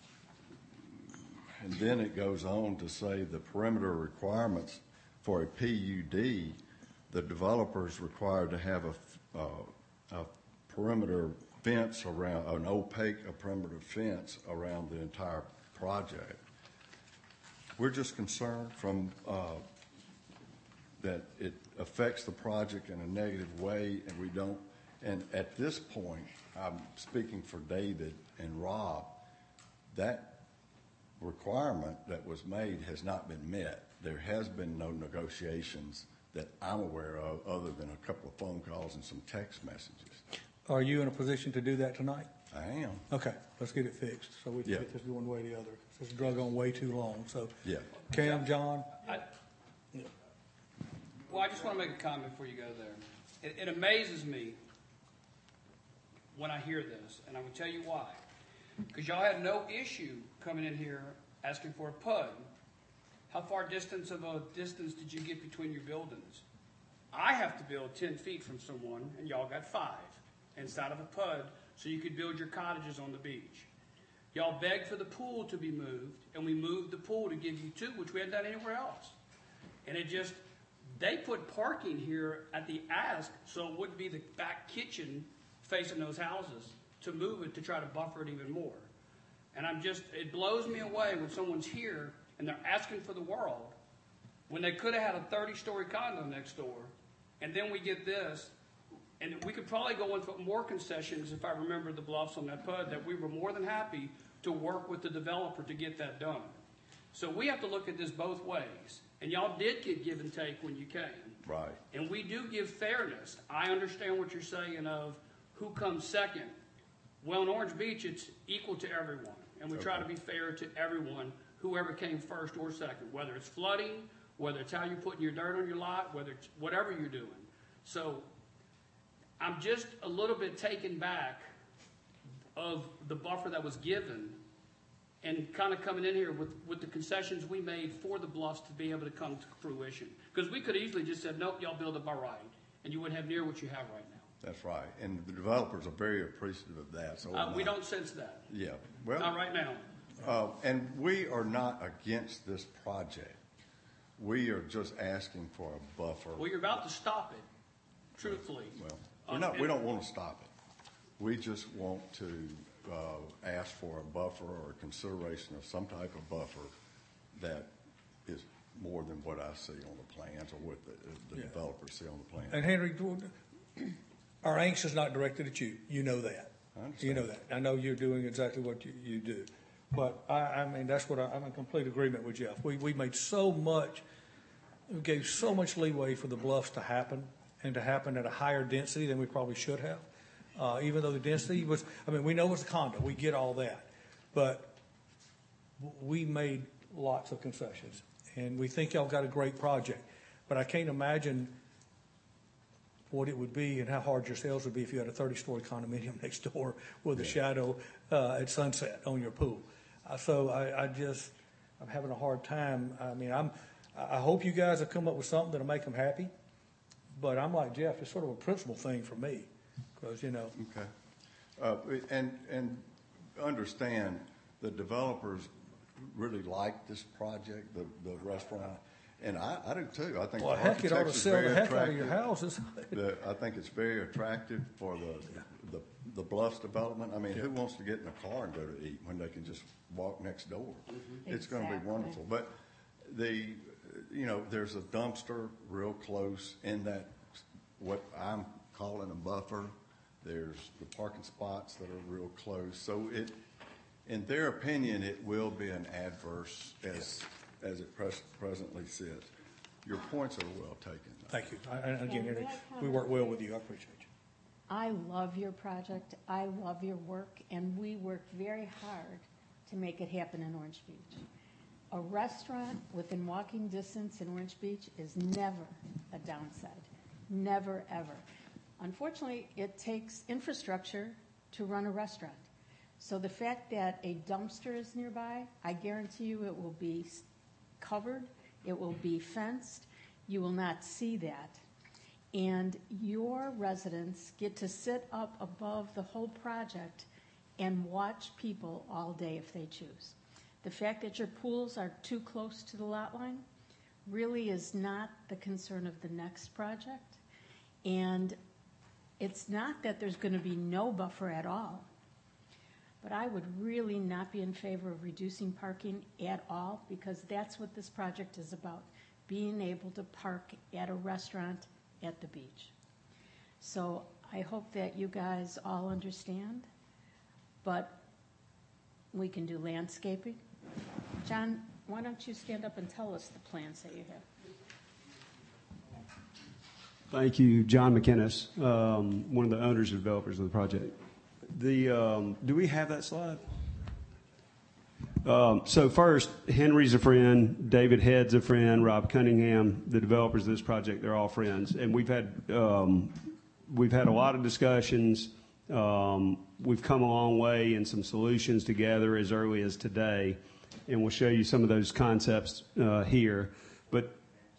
and then it goes on to say the perimeter requirements for a P U D, the developer is required to have a, uh, a perimeter fence around, an opaque a perimeter fence around the entire project. We're just concerned from uh, that it affects the project in a negative way, and we don't. And at this point, I'm speaking for David and Rob, that requirement that was made has not been met. There has been no negotiations that I'm aware of, other than a couple of phone calls and some text messages. Are you in a position to do that tonight? I am. Okay, let's get it fixed so we can Yeah. get this one way or the other. This drug on way too long. So, Yeah. Cam, John, I, well, I just want to make a comment before you go there. It, it amazes me when I hear this, and I'm going to tell you why. Because y'all had no issue coming in here asking for a P U D. How far distance of a distance did you get between your buildings? I have to build ten feet from someone, and y'all got five inside of a P U D so you could build your cottages on the beach. Y'all begged for the pool to be moved, and we moved the pool to give you two, which we hadn't done anywhere else. And it just, they put parking here at the ask so it wouldn't be the back kitchen facing those houses to move it to try to buffer it even more. And I'm just, it blows me away when someone's here and they're asking for the world when they could have had a thirty story condo next door. And then we get this, and we could probably go into more concessions if I remember the Bluffs on that P U D, that we were more than happy to work with the developer to get that done. So we have to look at this both ways. And y'all did get give and take when you came. Right. And we do give fairness. I understand what you're saying of who comes second. Well, in Orange Beach, it's equal to everyone. And we okay. try to be fair to everyone, whoever came first or second, whether it's flooding, whether it's how you're putting your dirt on your lot, whether it's whatever you're doing. So I'm just a little bit taken back of the buffer that was given and kind of coming in here with, with the concessions we made for the Bluffs to be able to come to fruition. Because we could easily just said, nope, y'all build it by right, and you wouldn't have near what you have right now. That's right. And the developers are very appreciative of that. So uh, we don't sense that. Yeah. Well, not right now. Uh, and we are not against this project. We are just asking for a buffer. Well, you're about to stop it, truthfully. Well, we're not, we don't want to stop it. We just want to uh, ask for a buffer or a consideration of some type of buffer that is more than what I see on the plans or what the, the yeah. developers see on the plan. And Henry, our angst is not directed at you. You know that. I understand. You know that. I know you're doing exactly what you, you do. But I, I mean, that's what I, I'm in complete agreement with Jeff. We we made so much, we gave so much leeway for the Bluffs to happen and to happen at a higher density than we probably should have. Uh, even though the density was, I mean, we know it's a condo. We get all that. But we made lots of concessions. And we think y'all got a great project. But I can't imagine what it would be and how hard your sales would be if you had a thirty-story condominium next door with a shadow uh, at sunset on your pool. Uh, so I, I just, I'm having a hard time. I mean, I'm, I hope you guys have come up with something that'll make them happy. But I'm like Jeff, it's sort of a principle thing for me, because, you know. Okay. Uh, and, and understand the developers really like this project, the, the restaurant. And I, I do too. I think well, the heck, it ought to architecture's sell very the heck out of attractive. your houses. the, I think it's very attractive for the, the, the Bluffs development. I mean, who wants to get in a car and go to eat when they can just walk next door? Mm-hmm. It's going to be wonderful. But the, you know, there's a dumpster real close in that, what I'm calling a buffer. There's the parking spots that are real close. So it, in their opinion, it will be an adverse as as it pres- presently sits. Your points are well taken. Thank you. I, and again, Eric, we work well with you. I appreciate you. I love your project. I love your work, and we work very hard to make it happen in Orange Beach. A restaurant within walking distance in Orange Beach is never a downside. Never, ever. Unfortunately, it takes infrastructure to run a restaurant. So the fact that a dumpster is nearby, I guarantee you it will be covered, it will be fenced, you will not see that. And your residents get to sit up above the whole project and watch people all day if they choose. The fact that your pools are too close to the lot line really is not the concern of the next project. And it's not that there's going to be no buffer at all. But I would really not be in favor of reducing parking at all, because that's what this project is about, being able to park at a restaurant at the beach. So I hope that you guys all understand, but we can do landscaping. John, why don't you stand up and tell us the plans that you have? Thank you, John McInnes, um, one of the owners and developers of the project. The um, do we have that slide? Um, so first, Henry's a friend, David Head's a friend, Rob Cunningham, the developers of this project, they're all friends, and we've had um, we've had a lot of discussions. Um, we've come a long way in some solutions together as early as today, and we'll show you some of those concepts uh, here. But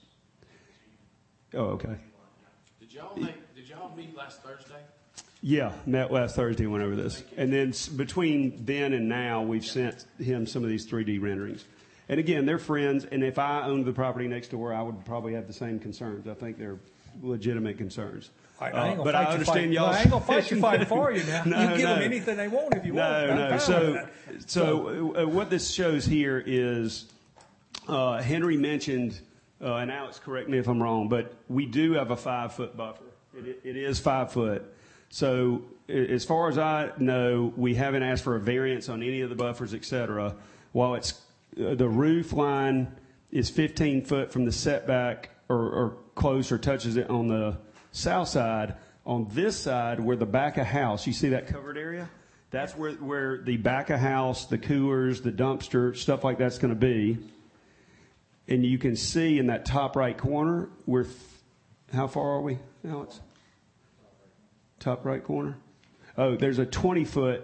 oh, okay. Did y'all make, did y'all meet last Thursday? Yeah, met last Thursday, went over this. And then s- between then and now, we've sent him some of these three D renderings. And again, they're friends, and if I owned the property next door, I would probably have the same concerns. I think they're legitimate concerns. I, I ain't Uh, gonna but fight I you understand fighting- y'all. no, I ain't gonna fight you fighting for you now. No, you give no. them anything they want if you No, want. I'm no. fine So, with that. so uh, what this shows here is uh, Henry mentioned, uh, and Alex, correct me if I'm wrong, but we do have a five foot buffer. It, it is five foot. So as far as I know, we haven't asked for a variance on any of the buffers, et cetera. While it's uh, the roof line is fifteen foot from the setback, or, or close, or touches it on the south side. On this side, where the back of house, you see that covered area? That's where where the back of house, the coolers, the dumpster, stuff like that's going to be. And you can see in that top right corner, we're how far are we, Alex? Top right corner. Oh, there's a twenty foot.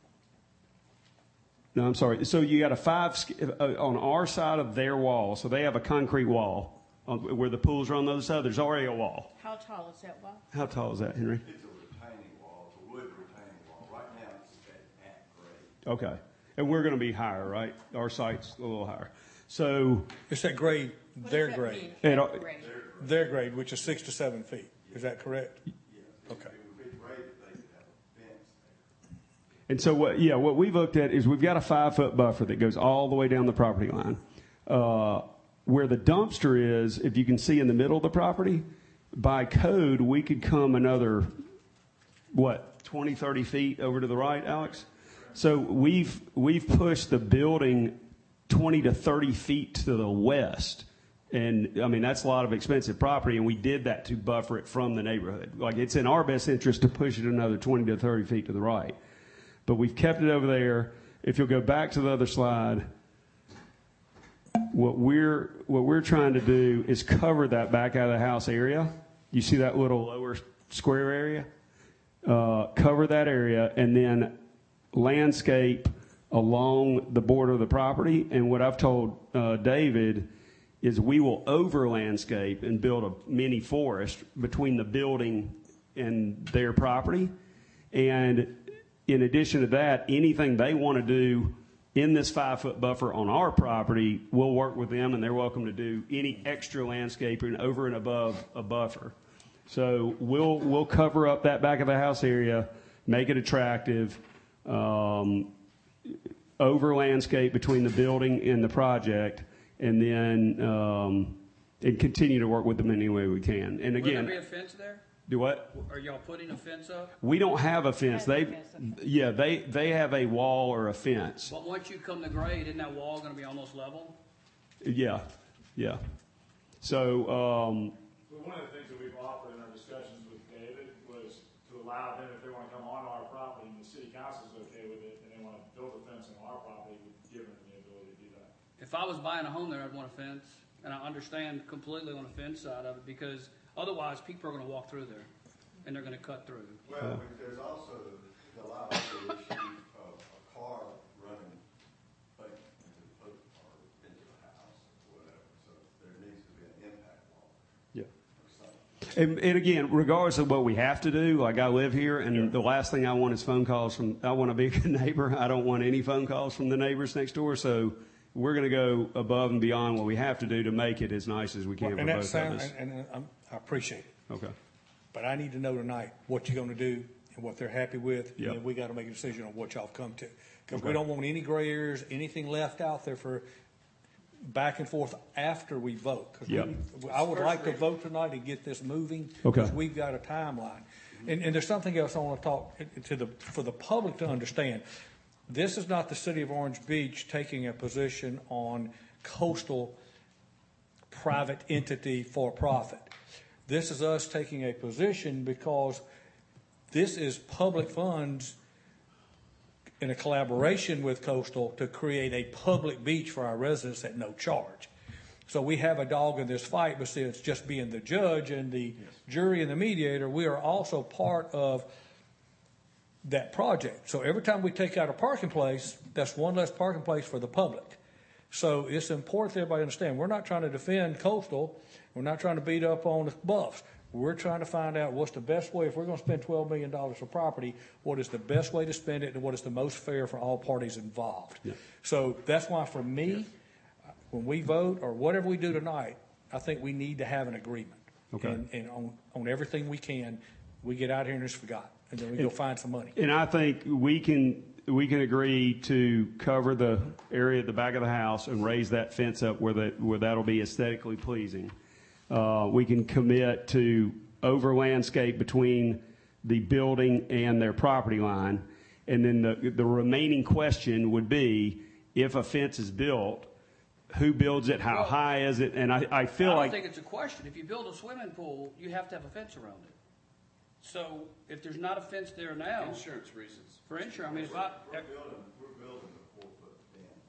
No, I'm sorry. So you got a five uh, on our side of their wall. So they have a concrete wall on, where the pools are on the other side. There's already a wall. How tall is that wall? How tall is that, Henry? It's a retaining wall. It's a wood retaining wall. Right now, it's at, at grade. Okay. And we're going to be higher, right? Our site's a little higher. So It's that grade, What their does that grade, mean? And, uh, Grade. their grade, which is six to seven feet. Is that correct? Okay. It would be great if they could have a fence there. And so what, yeah, what we've looked at is we've got a five foot buffer that goes all the way down the property line. Uh, where the dumpster is, if you can see in the middle of the property, by code, we could come another, what, twenty, thirty feet over to the right, Alex? So we've, we've pushed the building twenty to thirty feet to the west. And I mean, that's a lot of expensive property, and we did that to buffer it from the neighborhood. Like, it's in our best interest to push it another twenty to thirty feet to the right. But we've kept it over there. If you'll go back to the other slide, what we're, what we're trying to do is cover that back out of the house area. You see that little lower square area, uh, cover that area, and then landscape along the border of the property. And what I've told uh, David is we will over landscape and build a mini forest between the building and their property. And in addition to that, anything they want to do in this five-foot buffer on our property, we'll work with them, and they're welcome to do any extra landscaping over and above a buffer. So we'll we'll cover up that back of the house area, make it attractive, um, over landscape between the building and the project, and then um, and continue to work with them any way we can. And again, will there be a fence there? Do what? Are y'all putting a fence up? We don't have a fence. They, yeah, they they have a wall or a fence. But once you come to grade, isn't that wall going to be almost level? Yeah, yeah. So. Um, Well, one of the things that we've offered in our discussions with David was to allow them, if they want to come on our property and the city council is okay with it, and they want to build a fence on our property, we've given them the ability to do that. If I was buying a home there, I'd want a fence, and I understand completely on the fence side of it, because otherwise people are going to walk through there, and they're going to cut through. Well, but there's also the liability issue of a car running like into the post or into the house or whatever. So there needs to be an impact law. Yeah. And, and again, regardless of what we have to do, like I live here, and yeah. the last thing I want is phone calls from, I want to be a good neighbor. I don't want any phone calls from the neighbors next door. So we're going to go above and beyond what we have to do to make it as nice as we can well, for and that both sound, of us. And, and I'm, I appreciate it. Okay. But I need to know tonight what you're going to do and what they're happy with. Yep. And then we got to make a decision on what y'all come to. Because Okay. we don't want any gray areas, anything left out there for back and forth after we vote. 'Cause Yep. we, I would like to vote tonight and get this moving. Okay. Because we've got a timeline. And, and there's something else I want to talk to the, for the public to understand. This is not the city of Orange Beach taking a position on coastal private entity for profit. This is us taking a position because this is public funds in a collaboration with Coastal to create a public beach for our residents at no charge. So we have a dog in this fight, but since just being the judge and the yes. jury and the mediator, we are also part of that project. So every time we take out a parking place, that's one less parking place for the public. So it's important that everybody understand, we're not trying to defend Coastal. We're not trying to beat up on the Buffs. We're trying to find out what's the best way, if we're going to spend twelve million dollars for property, what is the best way to spend it and what is the most fair for all parties involved. Yeah. So that's why for me, yeah. when we vote or whatever we do tonight, I think we need to have an agreement. Okay. And, and on, on everything we can, we get out here and just forgot. And then we and, go find some money. And I think we can we can agree to cover the area at the back of the house and raise that fence up where, the, where that'll be aesthetically pleasing. Uh, we can commit to over landscape between the building and their property line. And then the, the remaining question would be, if a fence is built, who builds it, how well, high is it? And I, I feel I don't like... think it's a question. If you build a swimming pool, you have to have a fence around it. So if there's not a fence there now... Insurance reasons. For insurance, I mean, if I... We're building, we're building a four-foot fence.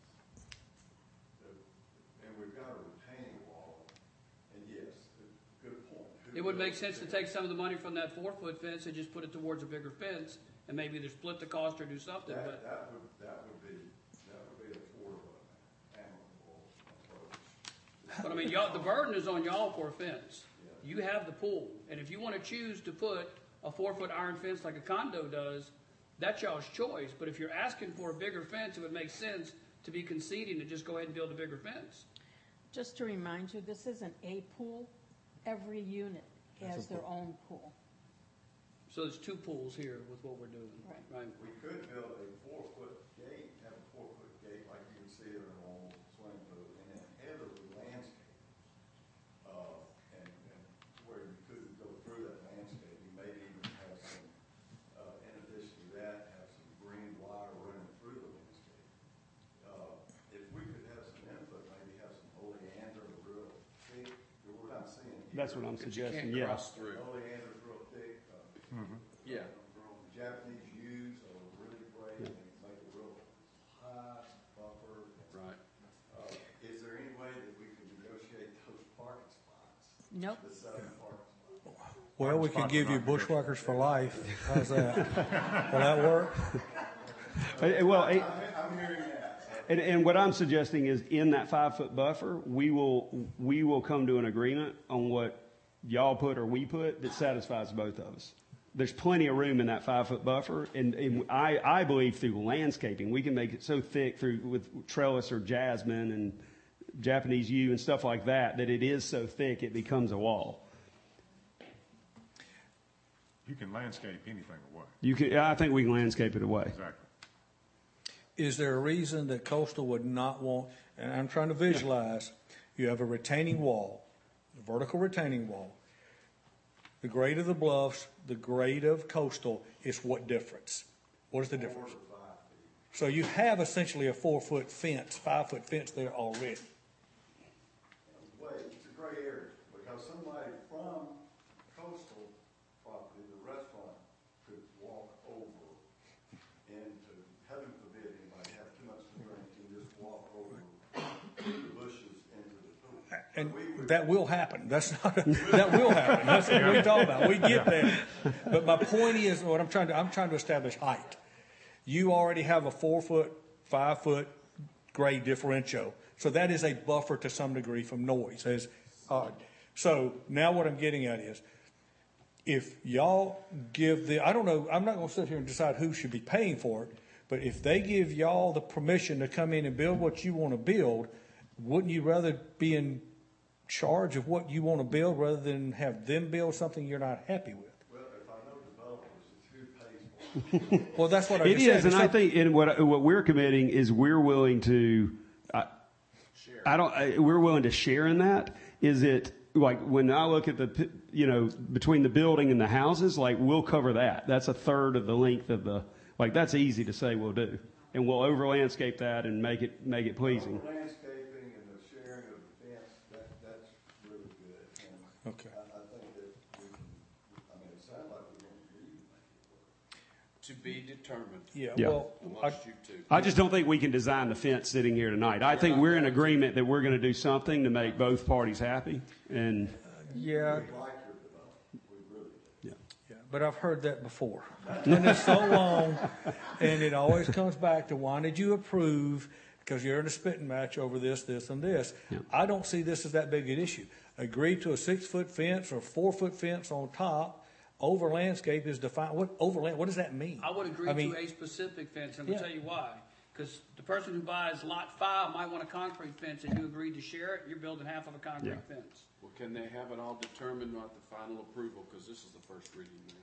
And we've got a retaining wall. And yes, good point. Who It would make builds sense to take some of the money from that four-foot fence and just put it towards a bigger fence, and maybe either split the cost or do something, That, but... that would, that would be, that would be a sort of an amicable approach. But I mean, y'all, the burden is on y'all for a fence. You have the pool, and if you want to choose to put a four-foot iron fence like a condo does, that's y'all's choice. But if you're asking for a bigger fence, it would make sense to be conceding to just go ahead and build a bigger fence. Just to remind you, this isn't a pool. Every unit has their own pool. So there's two pools here with what we're doing, right? right? We could build a four-foot gate, have a four-foot gate like you would see in an old swimming pool, and then heavily landscape. Uh, and, and where you couldn't go through that landscape, you maybe even have some, uh, in addition to that, have some green wire running through the landscape. Uh, if we could have some input, maybe have some oleander real thick, we're not seeing here. That's what I'm suggesting, you can't yeah. cross through. Oleander's real thick. Uh, Mm-hmm. Yeah. Japanese yews are really great. They make a real high buffer. Right. Uh, is there any way that we can negotiate those parking spots? Nope. The seven parking spots? Well, we could give you bushwhackers for life. How's that? Will that work? Uh, Well, it- and, and what I'm suggesting is in that five-foot buffer, we will, we will come to an agreement on what y'all put or we put that satisfies both of us. There's plenty of room in that five-foot buffer, and, and I, I believe through landscaping, we can make it so thick through with trellis or jasmine and Japanese yew and stuff like that, that it is so thick it becomes a wall. You can landscape anything away. You can, I think we can landscape it away. Exactly. Is there a reason that coastal would not want, and I'm trying to visualize, you have a retaining wall, a vertical retaining wall. The grade of the bluffs, the grade of coastal is what difference? What is the difference? So you have essentially a four-foot fence, five-foot fence there already. Wait, it's a gray area, because somebody from coastal property, the restaurant, could walk over into, heaven forbid anybody have too much to drink and just walk over the bushes into the pool. And that will happen. That's not, a, that will happen. That's what we're talking about. We get that. But my point is, what I'm trying to, I'm trying to establish height. You already have a four-foot, five-foot grade differential. So that is a buffer to some degree from noise. As, uh, so now what I'm getting at is, if y'all give the, I don't know, I'm not going to sit here and decide who should be paying for it, but if they give y'all the permission to come in and build what you want to build, wouldn't you rather be in charge of what you want to build rather than have them build something you're not happy with? Well, if I know developers, it's who pays for it. Well, that's what I It just is, said. and It's I not- think, and what what we're committing is we're willing to, I, I don't, I, we're willing to share in that. Is it like when I look at the, p- you know, between the building and the houses, like we'll cover that. That's a third of the length of the, like that's easy to say we'll do, and we'll over landscape that and make it make it pleasing. The landscaping and the sharing of the fence, that, that's really good. And Okay. I, I think that we can, I mean, it sounds like we're going to really make it work. To be determined. Yeah, Yeah. well, I, Amongst you two. I just don't think we can design the fence sitting here tonight. I think we're in agreement that we're going to do something to make both parties happy, and yeah, We like your development, we really do. yeah. yeah, but I've heard that before. And it's so long, and it always comes back to why did you approve? Because you're in a spitting match over this, this, and this. Yeah. I don't see this as that big an issue. Agree to a six-foot fence or four-foot fence on top. Over landscape is defined. What overland? What does that mean? I would agree I mean, to a specific fence, and Yeah. I'll tell you why. Because the person who buys lot five might want a concrete fence, and you agreed to share it, you're building half of a concrete Yeah. fence. Well, can they have it all determined at the final approval, because this is the first reading now?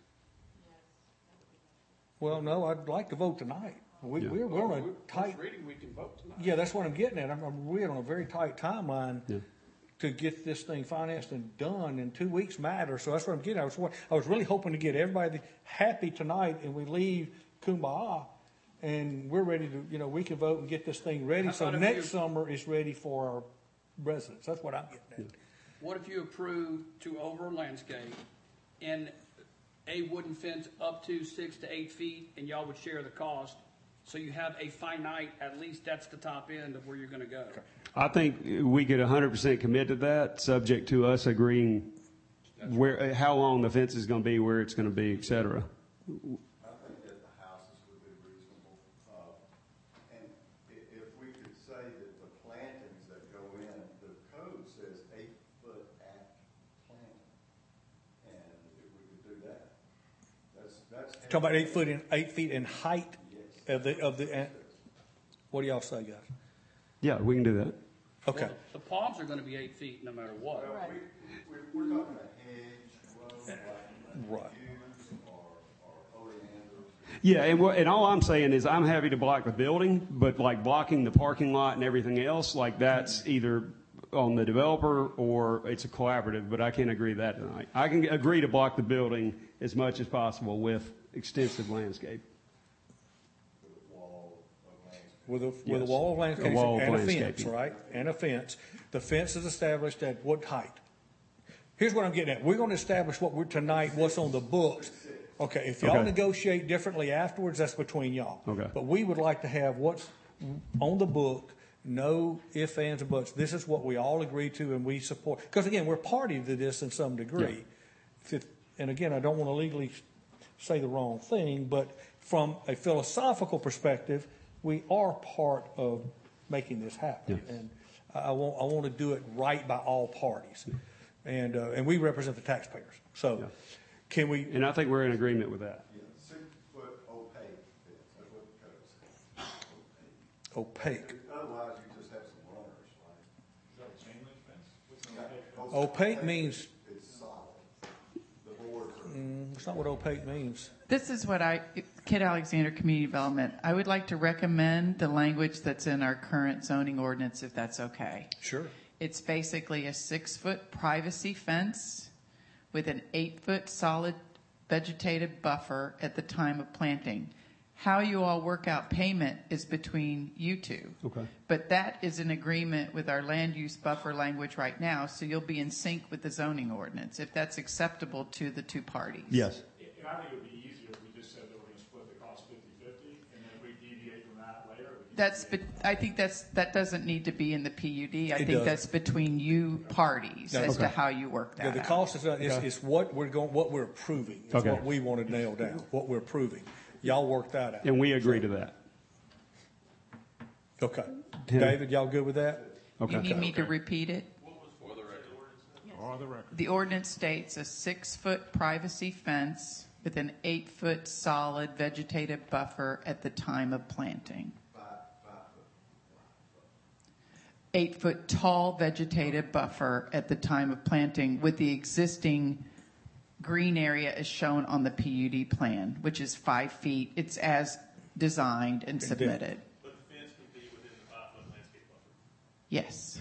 Well, no, I'd like to vote tonight. We, Yeah. we're, we're on Well, a tight. First reading, we can vote tonight. Yeah, that's what I'm getting at. I'm, I'm we're on a very tight timeline Yeah. to get this thing financed and done, and two weeks matter. So that's what I'm getting at. I was, wa- I was really hoping to get everybody happy tonight, and we leave kumbaya, and we're ready to, you know, we can vote and get this thing ready. How So about if next you- summer it's ready for our residents. That's what I'm getting at. What if you approve to over landscape and a wooden fence up to six to eight feet, and y'all would share the cost? So you have a finite, at least that's the top end of where you're gonna go. I think we could one hundred percent commit to that, subject to us agreeing where, how long the fence is going to be, where it's going to be, et cetera. I think that the houses would be reasonable. Uh, And i- if we could say that the plantings that go in, the code says eight foot at planting. And if we could do that, that's, that's. Talking about eight foot in, eight feet in height of the, of the, uh, what do y'all say, guys? Yeah, we can do that. Okay. Well, The palms are gonna be eight feet no matter what. Well, we, we, we're talking a hedge, row, like Right. yews or, or oleanders. Yeah, and, what, and all I'm saying is I'm happy to block the building, but like blocking the parking lot and everything else, like that's either on the developer or it's a collaborative, but I can't agree to that tonight. I can agree to block the building as much as possible with extensive landscape. With a, with a Yes. wall of landscaping A wall of and a fence, landscaping. right? And a fence. The fence is established at what height? Here's what I'm getting at. We're going to establish what we're tonight, what's on the books. Okay, if y'all Okay. negotiate differently afterwards, that's between y'all. Okay. But we would like to have what's on the book, no ifs, ands, or buts. This is what we all agree to and we support. Because again, we're party to this in some degree. If, and again, I don't want to legally say the wrong thing, but from a philosophical perspective, we are part of making this happen. Yes. And I I want, I want to do it right by all parties. And, uh, and we represent the taxpayers. So Yeah. can we, And I think we're in agreement with that. Yeah, six-foot opaque fence, that's what the code says. opaque? Otherwise, you just have some runners, right? Is that a chain link fence? Opaque means, It's solid. The boards are. mm, it's not what opaque means. This is what I, Kid Alexander Community Development, I would like to recommend the language that's in our current zoning ordinance, if that's okay. Sure. It's basically a six-foot privacy fence with an eight-foot solid vegetative buffer at the time of planting. How you all work out payment is between you two. Okay. But that is in agreement with our land use buffer language right now, so you'll be in sync with the zoning ordinance, if that's acceptable to the two parties. Yes. And I think it would be easier if we just said that we're going to split the cost fifty-fifty, and then if we deviate from that later. we can That's, deviate. but I think that's, that doesn't need to be in the P U D. I It think does. that's between you parties No, as to okay. how you work that Yeah, the out. cost is, not- it's, Okay. it's what we're going, what we're approving. It's Okay. what we want to nail down, what we're approving. Y'all work that out. And we agree to that. Okay. Yeah. David, y'all good with that? Okay. You need me to repeat it? For the record. The ordinance states a six-foot privacy fence with an eight-foot solid vegetative buffer at the time of planting. Eight-foot tall vegetative buffer at the time of planting with the existing green area as shown on the P U D plan, which is five feet. It's as designed and submitted. But the fence can be within the five-foot landscape buffer. Yes.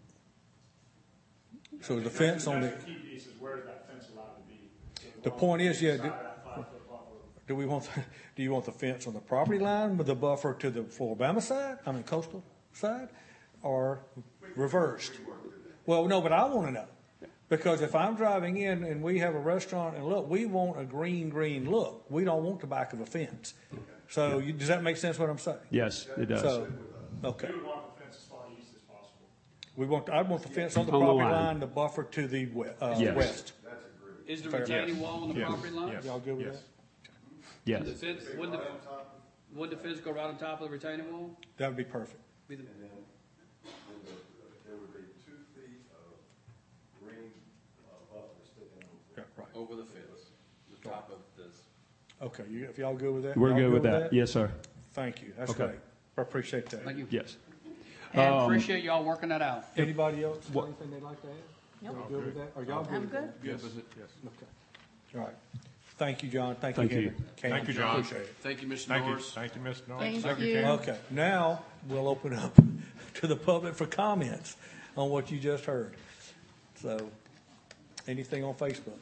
So the fence on the, That's the key piece is where is that fence allowed to be? the point is, yeah, do, Inside that five-foot buffer. do we want, do you want the fence on the property line with the buffer to the Floribama side, I mean coastal side, or reversed? Well, no, but I want to know. Because if I'm driving in and we have a restaurant and look, we want a green, green look. We don't want the back of a fence. So you, does that make sense what I'm saying? Yes, it does. So, okay. We would want the fence as far east as possible. We want, I want the fence on the On the property line. line, the buffer to the we- uh, Yes. west. Is the Fair retaining wall on the Yes. property line? Yes. Y'all good with Yes. that? Yes. The fence, wouldn't the, wouldn't the fence go right on top of the retaining wall? That would be perfect. Be the- And then, then the, there would be two feet of green uh, buffer sticking over. Yeah, right. Over the fence, the top of this. Okay, you, if y'all good with that? We're y'all good with that. Yes, sir. Thank you. That's Okay. great. I appreciate that. Thank you. Yes. And Um, appreciate y'all working that out. Anybody else, got What- anything they'd like to add? Nope. Y'all good with that? Are y'all good I'm with good. that? Yes, yes. Okay. All right. Thank you, John. Thank you, Thank Henry. you. Cam, Thank you, John. Appreciate it. Thank you, Mister Thank you, Norris. thank you, Mister Norris. Thank Secretary. you. Okay, now we'll open up to the public for comments on what you just heard. So, anything on Facebook?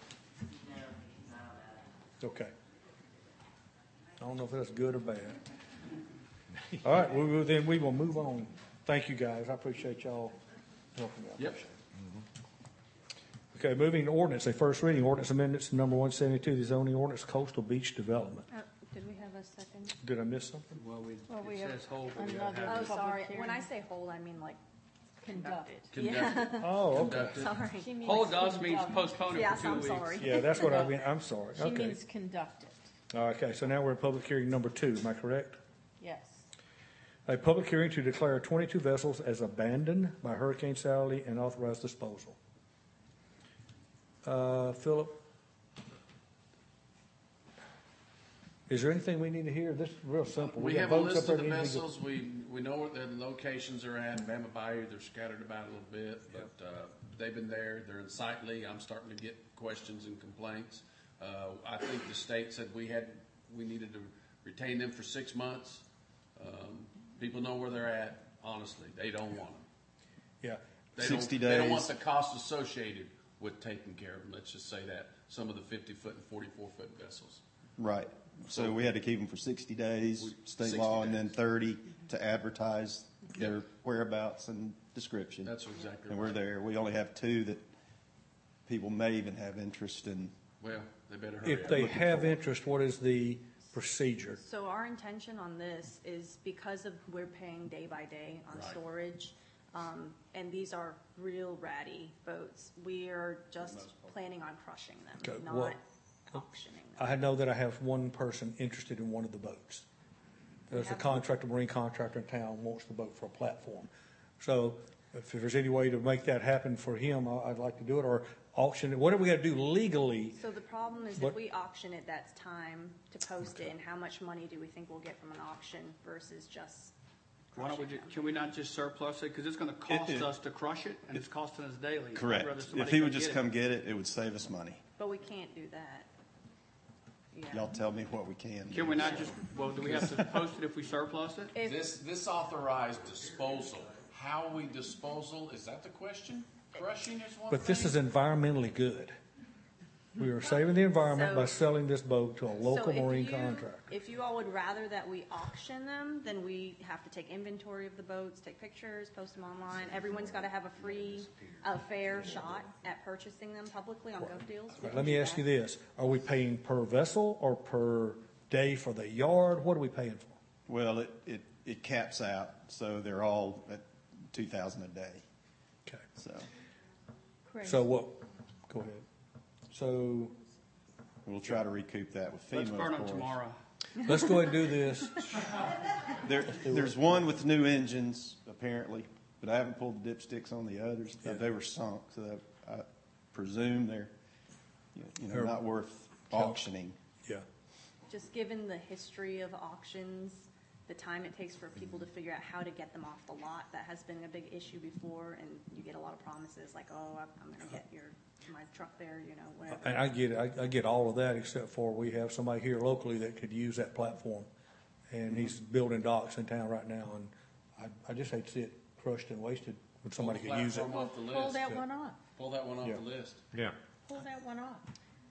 Okay. I don't know if that's good or bad. All right, we will, then we will move on. Thank you, guys. I appreciate y'all helping me. I Yep. appreciate it. Okay, moving to ordinance, a first reading, ordinance amendments number one seventy-two, the zoning ordinance coastal beach development. Oh, did we have a second? Did I miss something? Well, we, Well, we it have says hold, but we gotta another- have Oh, it sorry. Public When I hearing. say hold, I mean like Conduct. conducted. Oh, okay. Conducted. Sorry. She means Hold does means conduct. postpone it Yes, for two I'm weeks. sorry. Yeah, that's what I mean, I'm sorry. She Okay. means conduct it. Okay, so now we're at public hearing number two, am I correct? Yes. A public hearing to declare twenty-two vessels as abandoned by Hurricane Sally and authorize disposal. Uh, Philip? Is there anything we need to hear? This is real simple. We got have a boats list up of the there that need to go- vessels. We, we know where the locations are at. Bama Bayou, they're scattered about a little bit, but, uh, they've been there. They're in Sightly. I'm starting to get questions and complaints. Uh, I think the state said we had, we needed to retain them for six months. Um, people know where they're at, honestly. They don't want them. Yeah, They don't, sixty they don't want days. the cost associated with taking care of them. Let's just say that. Some of the fifty-foot and forty-four-foot vessels. Right. So we had to keep them for sixty days, We- state sixty law, and then days. thirty to advertise their whereabouts and description. That's exactly And we're right. there. We only have two that people may even have interest in. Well, they better hurry if up. they looking have for. interest, what is the procedure? So our intention on this is because of, we're paying day by day on Right. storage, um, and these are real ratty boats. We are just planning on crushing them, Okay, not well, auctioning them. I know that I have one person interested in one of the boats. There's a contractor, marine contractor in town wants the boat for a platform. So if there's any way to make that happen for him, I- I'd like to do it, or auction it. What do we got to do legally? So the problem is What- if we auction it, that's time to post it, and how much money do we think we'll get from an auction versus just Why don't we, crushing ju- them? can we not just surplus it? Because it's going to cost it- us to crush it, and it's costing us daily. I'd Correct. rather If somebody he would come just get come it. get it, it would save us money. But we can't do that. Yeah. Y'all tell me what we can. Can we not just, well, do we have to post it if we surplus it? If- This, this authorized disposal, how we disposal, is that the question? Crushing is one But this is thing? environmentally good. We are saving the environment by So- selling this boat to a So local if marine you- contractor. If you all would rather that we auction them, then we have to take inventory of the boats, take pictures, post them online. Everyone's got to have a free, a fair shot at purchasing them publicly on Gov Deals. We Right, can let me do ask you that. this. Are we paying per vessel or per day for the yard? What are we paying for? Well, it, it, it caps out, so they're all at two thousand a day. Okay. So So what, go ahead. So we'll try to recoup that with FEMA, Let's burn of them course. tomorrow. let's go ahead and do this. There, there's one with new engines, apparently, but I haven't pulled the dipsticks on the others. Yeah. They were sunk, so I I presume they're, you know, They're- not worth auctioning. Yeah. Just given the history of auctions, the time it takes for people to figure out how to get them off the lot, that has been a big issue before, and you get a lot of promises like, oh, I'm, I'm going to get your my truck there, you know, whatever. And I get, I, I get all of that, except for we have somebody here locally that could use that platform. And he's building docks in town right now, and I, I just hate to see it crushed and wasted when somebody Pull could the use it. platform off the Pull list. that one off. Pull that one off Yeah. the list. Yeah. Pull that one off.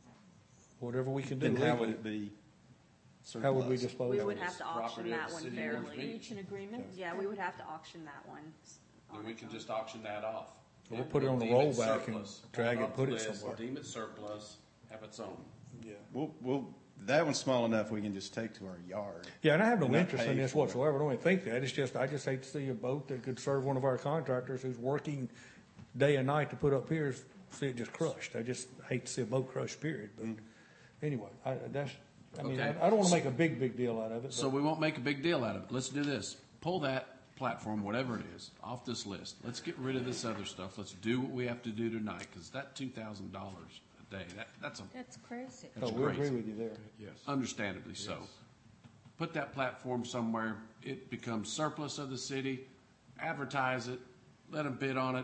Whatever we can do Then how would legally. it be surplus? How would we dispose We of would it? have to Property auction of that the one city of Orange fairly. Beach. Reach an agreement? Yeah, we would have to auction that one. on And we its can own. just auction that off. We'll put it on the Deem it rollback and surplus. drag Pull it, off put the it list, somewhere. Deem it surplus, have its own. Yeah. We'll, we'll, that one's small enough we can just take to our yard. Yeah, and I have no And not interest in pay this for it. whatsoever. I don't even think that. It's just, I just hate to see a boat that could serve one of our contractors who's working day and night to put up piers, see it just crushed. I just hate to see a boat crushed, period. But anyway, I, that's, I mean, I, Okay. I don't want to make a big, big deal out of it. So but- we won't make a big deal out of it. Let's do this. Pull that platform, whatever it is, off this list. Let's get rid of this other stuff. Let's do what we have to do tonight, because that two thousand dollars a day, that, that's a, That's crazy. Oh, that's we agree crazy. with you there. Yes. Understandably so. Put that platform somewhere, it becomes surplus of the city, advertise it, let them bid on it,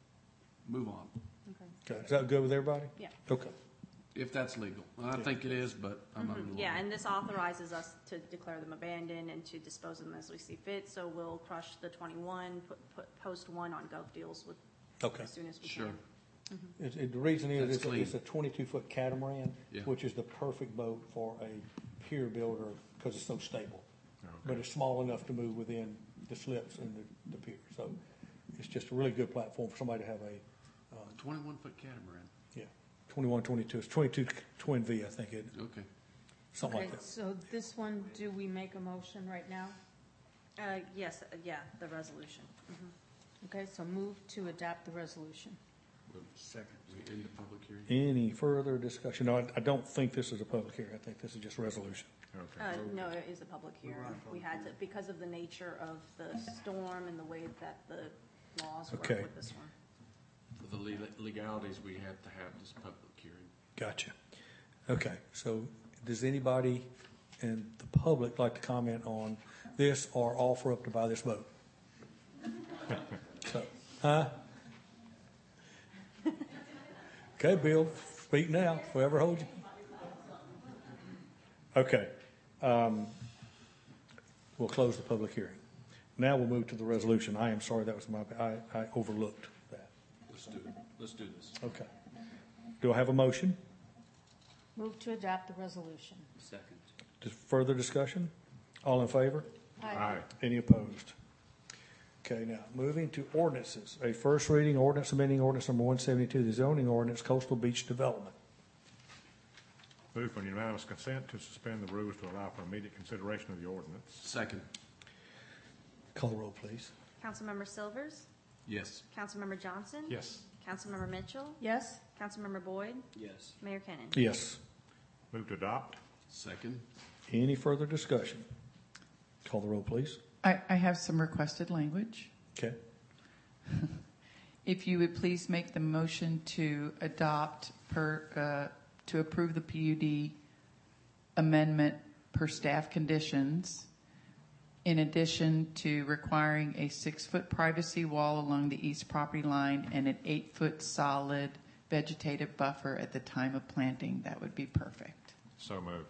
move on, Okay, is that good with everybody? Yeah. Okay. if that's legal. And I think it is, but I'm not. Mhm. Yeah, and this authorizes us to declare them abandoned and to dispose of them as we see fit. So we'll crush the twenty-one, put, put, post one on Gov Deals with, Okay. as soon as we Sure. can. It's, it, the reason is That's it's a, clean. it's a twenty-two foot catamaran, Yeah. which is the perfect boat for a pier builder because it's so stable. But it's small enough to move within the slips and the, the pier. So it's just a really good platform for somebody to have a, uh, Twenty-one foot catamaran. yeah, twenty-one, twenty-two. It's twenty-two twin V, I think it, Okay. something Okay, like that. so this one, do we make a motion right now? Uh, yes, uh, yeah, the resolution. Mhm. Okay, so move to adopt the resolution. Second. We end the public hearing. Any further discussion? No, I, I don't think this is a public hearing. I think this is just resolution. Uh, no, it is a public hearing. We had to, because of the nature of the storm and the way that the laws work Okay. with this one. For the le- legalities, we have to have this public hearing. Gotcha. Okay, so does anybody in the public like to comment on this or offer up to buy this boat? So, huh? Okay, Bill, speak now, whoever holds you. Okay. Um, we'll close the public hearing. Now we'll move to the resolution. I am sorry, that was my, I, I overlooked that. Let's do it. Let's do this. Okay. Do I have a motion? Move to adopt the resolution. Second. Just further discussion? All in favor? Aye. Any opposed? Okay, now, moving to ordinances. A first reading ordinance amending ordinance number one seventy-two, the zoning ordinance, coastal beach development. Move for unanimous consent to suspend the rules to allow for immediate consideration of the ordinance. Second. Call the roll, please. Councilmember Silvers? Yes. Councilmember Johnson? Yes. Councilmember Mitchell? Yes? Councilmember Boyd? Yes. Mayor Kennan? Yes. Move to adopt. Second. Any further discussion? Call the roll, please. I, I have some requested language. Okay. If you would please make the motion to adopt per, uh, to approve the P U D amendment per staff conditions, in addition to requiring a six-foot privacy wall along the east property line and an eight-foot solid vegetative buffer at the time of planting, that would be perfect. So moved.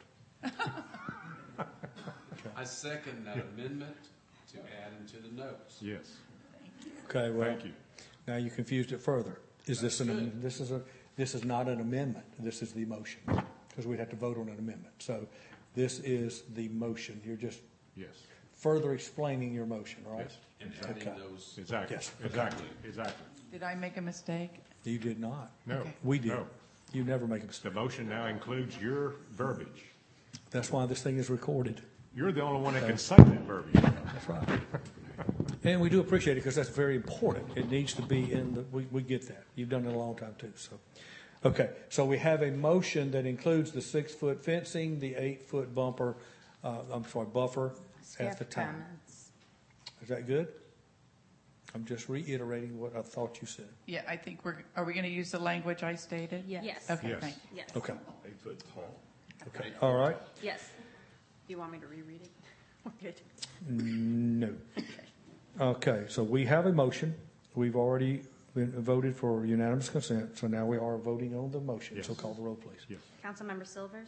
I second that amendment to add into the notes. Yes. Okay, well, Thank you. now you confused it further. Is this That's an, good. this is a, this is not an amendment. This is the motion, because we'd have to vote on an amendment. So this is the motion. You're just Yes. further explaining your motion, right? Yes. And adding Okay. those. Exactly. Yes. Exactly. Exactly. Did I make a mistake? You did not. No. Okay. We did. No. You never make a The mistake. motion now includes your verbiage. That's why this thing is recorded. You're the only one that can say that verbiage. That's right. And we do appreciate it because that's very important. It needs to be in the, we, we get that. You've done it a long time too, so. Okay, so we have a motion that includes the six-foot fencing, the eight-foot bumper, uh, I'm sorry, buffer at Staff the time. comments. Is that good? I'm just reiterating what I thought you said. Yeah, I think we're, are we going to use the language I stated? Yes. Yes. Okay, Yes. thank you. Yes. Okay, Eight foot tall. okay, all right. Yes. Do you want me to reread it? We're good. No. Okay, so we have a motion. We've already been voted for unanimous consent, so now we are voting on the motion. So Yes. call the roll, please. Yes. Councilmember Silvers?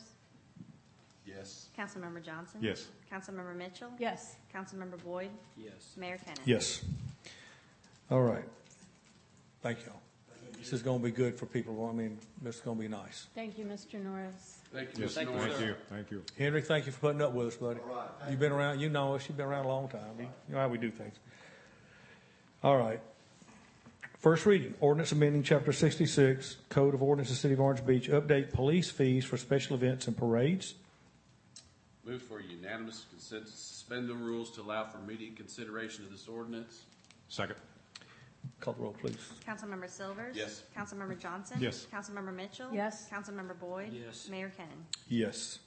Yes. Councilmember Johnson? Yes. Councilmember Mitchell? Yes. Councilmember Boyd? Yes. Mayor Kennan? Yes. All right. Thank y'all. This is going to be good for people. I mean, this is going to be nice. Thank you, Mister Norris. Thank you, Yes. Mister Thank Norris. you. Thank you. Henry, thank you for putting up with us, buddy. You've been around, you know us, you've been around a long time. You you know how we do things. All right. First reading, ordinance amending Chapter sixty-six, Code of Ordinances, City of Orange Beach, update police fees for special events and parades. Move for unanimous consent to suspend the rules to allow for immediate consideration of this ordinance. Second. Call the roll, please. Councilmember Silvers? Yes. Councilmember Johnson? Yes. Councilmember Mitchell? Yes. Councilmember Boyd? Yes. Mayor Kennan? Yes.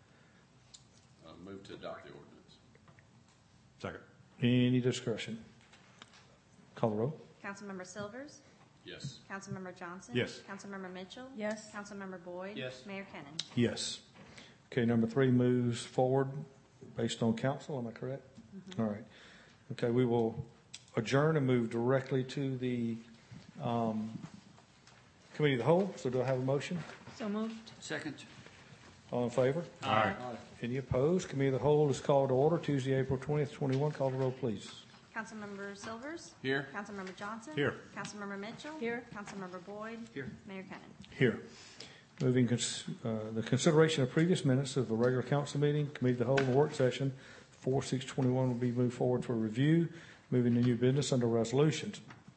Uh, move to adopt the ordinance. Second. Any discussion? Call the roll. Councilmember Silvers? Yes. Councilmember Johnson? Yes. Councilmember Mitchell? Yes. Councilmember Boyd? Yes. Mayor Kennan? Yes. Okay, number three moves forward based on council, am I correct? All right. Okay, we will adjourn and move directly to the um, committee of the whole. So do I have a motion? So moved. Second. All in favor? Aye. Any opposed? Committee of the whole is called to order Tuesday, April twentieth, twenty-one. Call the roll, please. Councilmember Silvers? Here. Councilmember Johnson? Here. Councilmember Mitchell? Here. Councilmember Boyd? Here. Mayor Kennan? Here. Moving, cons- uh, the consideration of previous minutes of the regular council meeting, committee of the whole, and work session, four six twenty-one will be moved forward for review. Moving to new business under resolutions.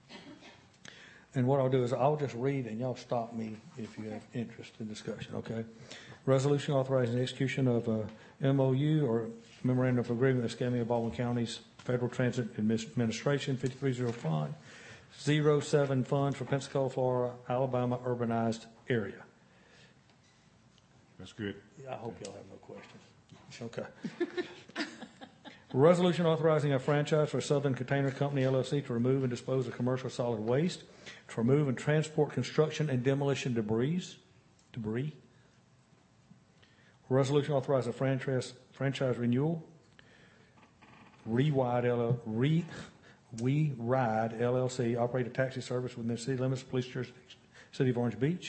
And what I'll do is I'll just read and y'all stop me if you have interest in discussion, okay? Resolution authorizing the execution of a M O U or memorandum of agreement with Escambia Baldwin County's Federal Transit Administration, fifty-three oh five, zero seven Fund for Pensacola, Florida, Alabama urbanized area. That's good. I hope y'all have no questions. Okay. Resolution authorizing a franchise for Southern Container Company, L L C, to remove and dispose of commercial solid waste, to remove and transport construction and demolition debris. Debris. Resolution authorizing a franchise, franchise renewal. Rewide L L, Re, We Ride L L C, operate a taxi service within the city limits of police jurisdiction, City of Orange Beach.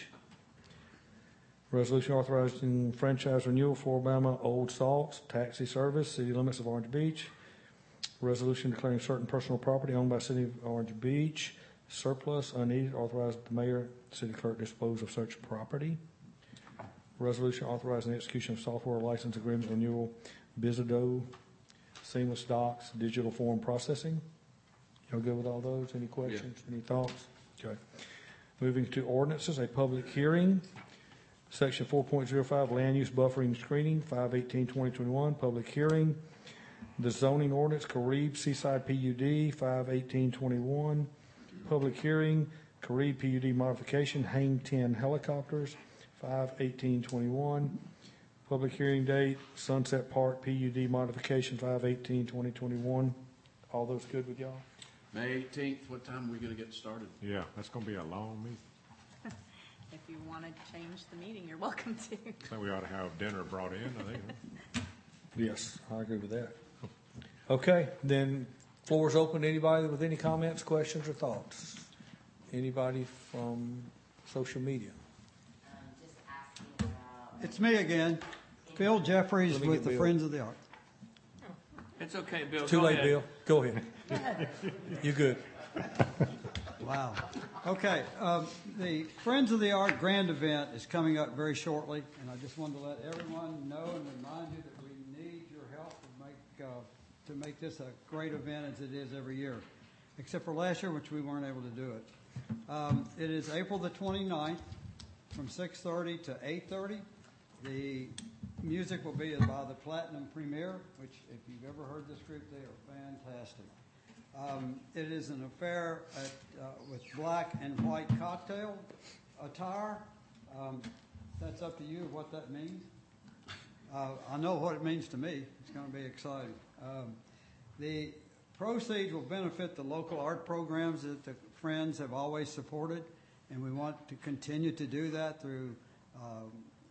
Resolution authorizing franchise renewal for Alabama Old Salts Taxi Service, city limits of Orange Beach. Resolution declaring certain personal property owned by City of Orange Beach surplus, unneeded, authorizing the mayor, city clerk dispose of such property. Resolution authorizing the execution of software license agreement renewal, Bizido, Seamless Docs, digital form processing. Y'all good with all those? Any questions? Any thoughts? Okay. Moving to ordinances, a public hearing. Section four point oh five, land use buffering screening, five eighteen twenty twenty-one, public hearing. The zoning ordinance, Carib Seaside P U D, five eighteen twenty-one, public hearing. Carib P U D modification, Hang ten helicopters, five eighteen twenty-one. Public hearing date, Sunset Park P U D modification, five eighteen twenty twenty-one. All those good with y'all? May eighteenth, what time are we going to get started? Yeah, that's going to be a long meeting. If you want to change the meeting, you're welcome to. I think we ought to have dinner brought in, I think. Yes, I agree with that. Okay, then floor is open to anybody with any comments, questions, or thoughts. Anybody from social media? Um, just asking about. It's me again, Bill Jeffries Let me with get the Bill. Friends of the Art. It's okay, Bill. Too Go late, ahead. Bill. Go ahead. You're good. Wow. Okay, um, the Friends of the Art Grand Event is coming up very shortly, and I just wanted to let everyone know and remind you that we need your help to make uh, to make this a great event as it is every year, except for last year, which we weren't able to do it. Um, it is April the twenty-ninth from six thirty to eight thirty. The music will be by the Platinum Premier, which, if you've ever heard this group, they are fantastic. Um, it is an affair at, uh, with black and white cocktail attire. Um, that's up to you what that means. Uh, I know what it means to me. It's going to be exciting. Um, the proceeds will benefit the local art programs that the Friends have always supported, and we want to continue to do that through um,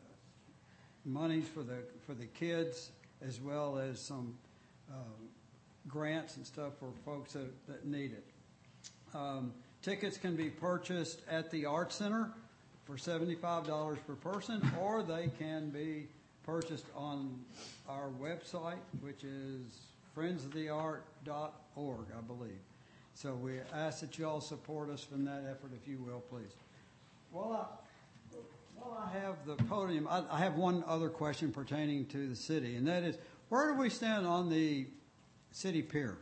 monies for the for the kids, as well as some um, grants and stuff for folks that, that need it. Um, tickets can be purchased at the Art Center for seventy-five dollars per person, or they can be purchased on our website, which is friends of the art dot org, I believe. So we ask that you all support us in that effort, if you will, please. While I, while I have the podium, I, I have one other question pertaining to the city, and that is, where do we stand on the city pier?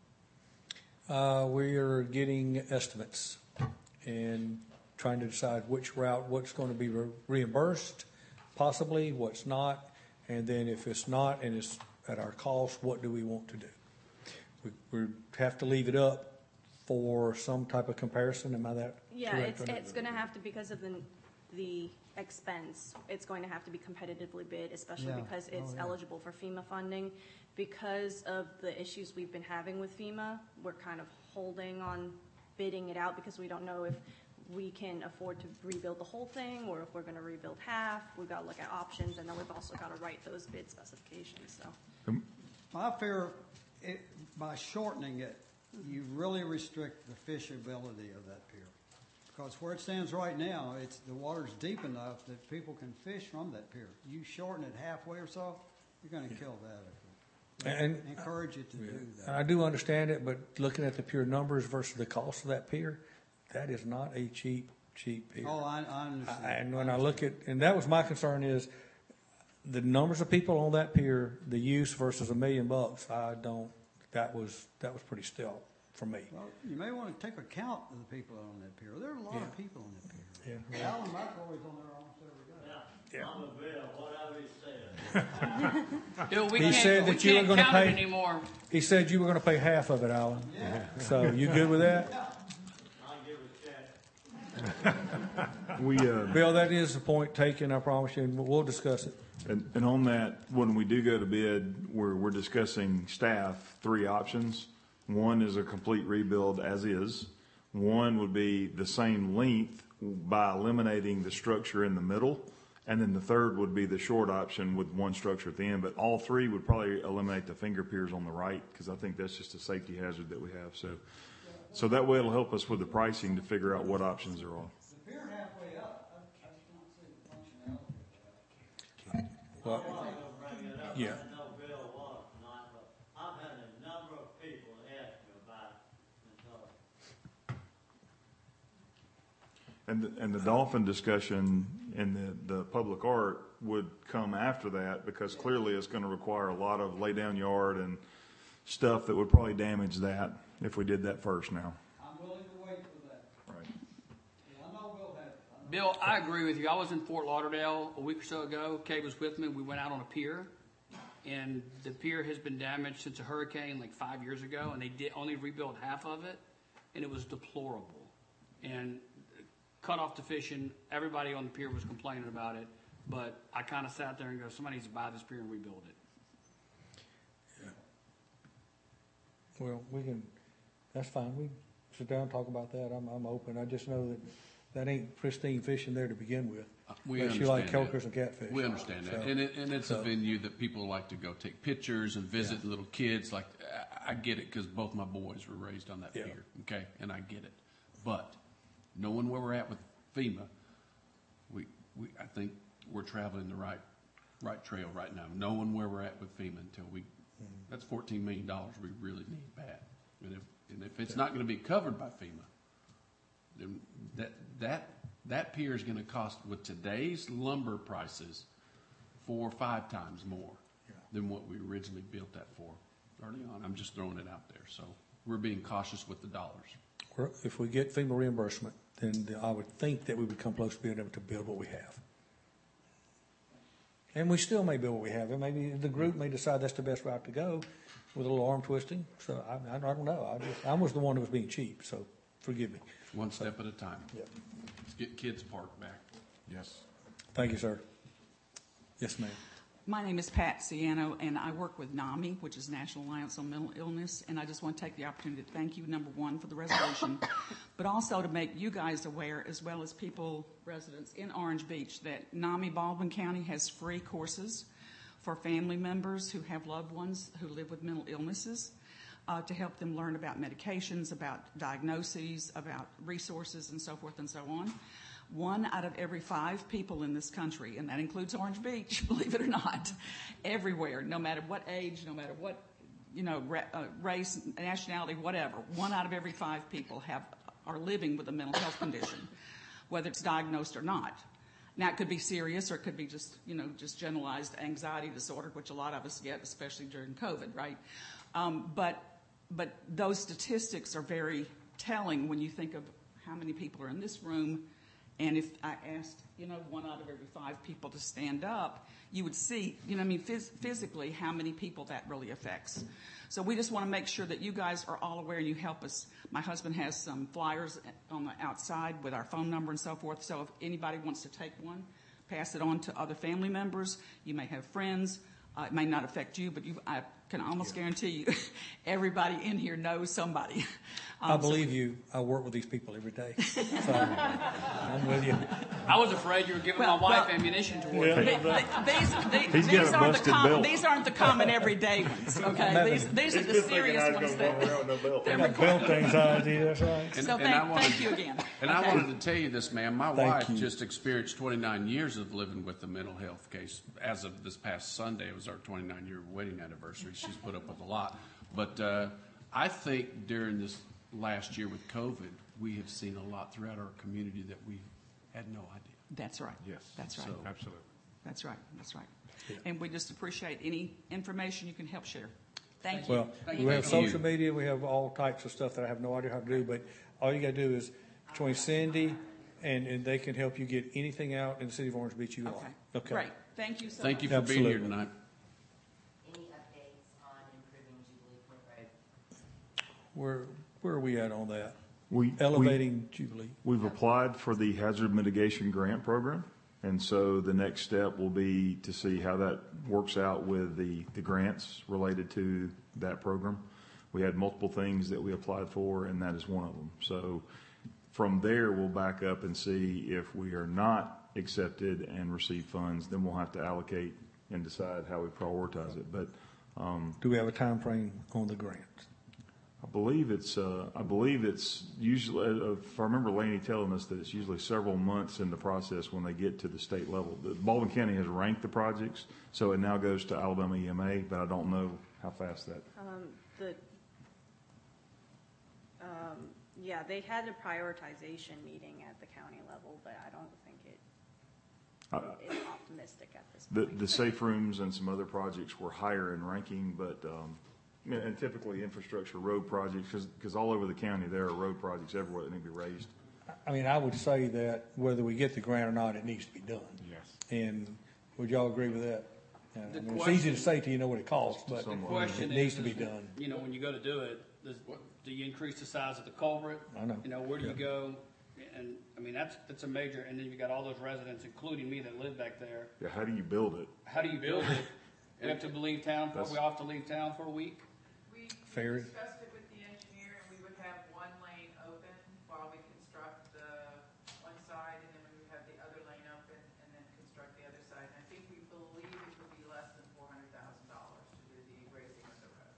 Uh, we are getting estimates and trying to decide which route, what's going to be re- reimbursed, possibly, what's not, and then if it's not and it's at our cost, what do we want to do? We, we have to leave it up for some type of comparison. Am I that Yeah, correct? it's, it's going to have to, because of the, the expense, it's going to have to be competitively bid, especially Yeah. because it's Oh, yeah. eligible for FEMA funding. Because of the issues we've been having with FEMA, we're kind of holding on bidding it out because we don't know if we can afford to rebuild the whole thing or if we're going to rebuild half. We've got to look at options, and then we've also got to write those bid specifications. So, My fear, it, by shortening it, you really restrict the fishability of that pier. Because where it stands right now, it's the water's deep enough that people can fish from that pier. You shorten it halfway or so, you're going to kill that. And I encourage you to do that. I do understand it, but looking at the pure numbers versus the cost of that pier, that is not a cheap, cheap pier. Oh, I, I understand. I- And when I look at, and that was my concern is the numbers of people on that pier, the use versus a million bucks, I don't, that was, that was pretty still for me. Well, you may want to take account of the people on that pier. There are a lot of Yeah. people on that pier. Yeah. Alan McElroy's on there almost every day. Yeah. I'm a bill, whatever he said. Bill, we He can't, said we that you were can't gonna count it pay- anymore. He said you were going to pay half of it, Alan. So you good with that? I'll give a check. We, uh, Bill, that is the point taken, I promise you, and we'll discuss it. And, and on that, when we do go to bid, we're, we're discussing staff, three options. One is a complete rebuild as is. One would be the same length by eliminating the structure in the middle. And then the third would be the short option with one structure at the end. But all three would probably eliminate the finger piers on the right, because I think that's just a safety hazard that we have. So, so that way it'll help us with the pricing to figure out what options are on. The pier halfway up, I, I just don't see the functionality of that. Well, I'm not gonna bring it up. yeah. I know Bill was tonight, but I've had a number of people ask me about it. And so, And the, and the dolphin discussion and the, the public art would come after that, because clearly it's going to require a lot of lay down yard and stuff that would probably damage that if we did that first now. I'm willing to wait for that. Right. I know we'll have it. I know- Bill, I agree with you. I was in Fort Lauderdale a week or so ago. Kay was with me. We went out on a pier, and the pier has been damaged since a hurricane like five years ago, and they did only rebuild half of it, and it was deplorable. And cut off the fishing. Everybody on the pier was complaining about it. But I kind of sat there and go, somebody needs to buy this pier and rebuild it. Well, we can, that's fine. We can sit down and talk about that. I'm, I'm open. I just know that that ain't pristine fishing there to begin with. Uh, We Unless understand you like that. kelkers and catfish. We understand that. So- And it, and it's so- a venue that people like to go take pictures and visit little kids. Like, I- I get it because both my boys were raised on that Yeah. pier, okay? And I get it. But knowing where we're at with FEMA, we, we, I think we're traveling the right, right trail right now. Knowing where we're at with FEMA until we, that's fourteen million dollars we really need bad. And if, and if it's not going to be covered by FEMA, then that, that, that pier is going to cost, with today's lumber prices, four or five times more than what we originally built that for early on. I'm just throwing it out there. So we're being cautious with the dollars. Well, if we get FEMA reimbursement, then the- I would think that we would come close to being able to build what we have. And we still may build what we have. And maybe the group may decide that's the best route to go with a little arm twisting. So I, I don't know. I just, I was the one who was being cheap, so forgive me. One step at a time. Yep. Let's get Kids Park back. Yes. Thank you, sir. Yes, ma'am. My name is Pat Ciano, and I work with NAMI, which is National Alliance on Mental Illness, and I just want to take the opportunity to thank you, number one, for the resolution, but also to make you guys aware, as well as people, residents in Orange Beach, that NAMI Baldwin County has free courses for family members who have loved ones who live with mental illnesses, uh, to help them learn about medications, about diagnoses, about resources, and so forth and so on. One out of every five people in this country, and that includes Orange Beach, believe it or not, everywhere, no matter what age, no matter what, you know, ra- uh, race, nationality, whatever, one out of every five people have are living with a mental health condition, whether it's diagnosed or not. Now, it could be serious, or it could be just, you know, just generalized anxiety disorder, which a lot of us get, especially during COVID, right? Um, but but those statistics are very telling when you think of how many people are in this room. And if I asked, you know, one out of every five people to stand up, you would see, you know, I mean, phys- physically how many people that really affects. So we just want to make sure that you guys are all aware and you help us. My husband has some flyers on the outside with our phone number and so forth. So if anybody wants to take one, pass it on to other family members. You may have friends. Uh, it may not affect you, but you, I can almost guarantee you everybody in here knows somebody. Um, I believe so, you. I work with these people every day. So I'm with you. I was afraid you were giving Well, my wife well, ammunition to work. Th- with. th- These, He's these, got these a aren't the busted common. belt. These aren't the common everyday ones. Okay, these, these are the serious ones that they're Got belt anxiety. That's right. And, So and thank- I wanted, thank you again. And Okay. I wanted to tell you this, ma'am. My Thank wife you. just experienced twenty-nine years of living with a mental health case. As of this past Sunday, it was our twenty-nine year wedding anniversary. She's put up with a lot. But uh, I think during this last year with COVID, we have seen a lot throughout our community that we had no idea. That's right. Yes. That's right. So- Absolutely. That's right. That's right. And we just appreciate any information you can help share. Thank you. Well, Thank we you. have social media. We have all types of stuff that I have no idea how to do. But all you got to do is between Cindy and, and they can help you get anything out in the city of Orange Beach you want. Okay. Okay. Great. Thank you so Thank much. you for being here Absolutely. tonight. Any updates on improving Jubilee Point Road? Where where are we at on that? We Elevating Jubilee. we, We've applied for the hazard mitigation grant program, and so the next step will be to see how that works out with the, the grants related to that program. We had multiple things that we applied for, and that is one of them. So from there, we'll back up and see if we are not accepted and receive funds, then we'll have to allocate and decide how we prioritize it. But um, Do we have a time frame on the grant? I believe it's, uh, I believe it's usually, uh, if I remember Laney telling us that it's usually several months in the process when they get to the state level. The Baldwin County has ranked the projects, so it now goes to Alabama E M A, but I don't know how fast that. Um, the, um, yeah, they had a prioritization meeting at the county level, but I don't think it, Uh, it's optimistic at this The, point. the safe rooms and some other projects were higher in ranking, but, um, and and typically infrastructure road projects, because all over the county, there are road projects everywhere that need to be raised. I mean, I would say that whether we get the grant or not, it needs to be done. Yes. And would y'all agree with that? Uh, The I mean, it's easy question- to say till you know what it costs, but The question it needs is, to be is, done. You know, when you go to do it, does, do you increase the size of the culvert? I know. You know, where do you go? And, I mean, that's, that's a major, and then you got all those residents, including me, that live back there. Yeah, how do you build it? How do you build it? We have to leave town, for, we all have to leave town for a week? We Ferry. discussed it with the engineer, and we would have one lane open while we construct the one side, and then we would have the other lane open, and then construct the other side. And I think we believe it would be less than four hundred thousand dollars to do the raising of the road.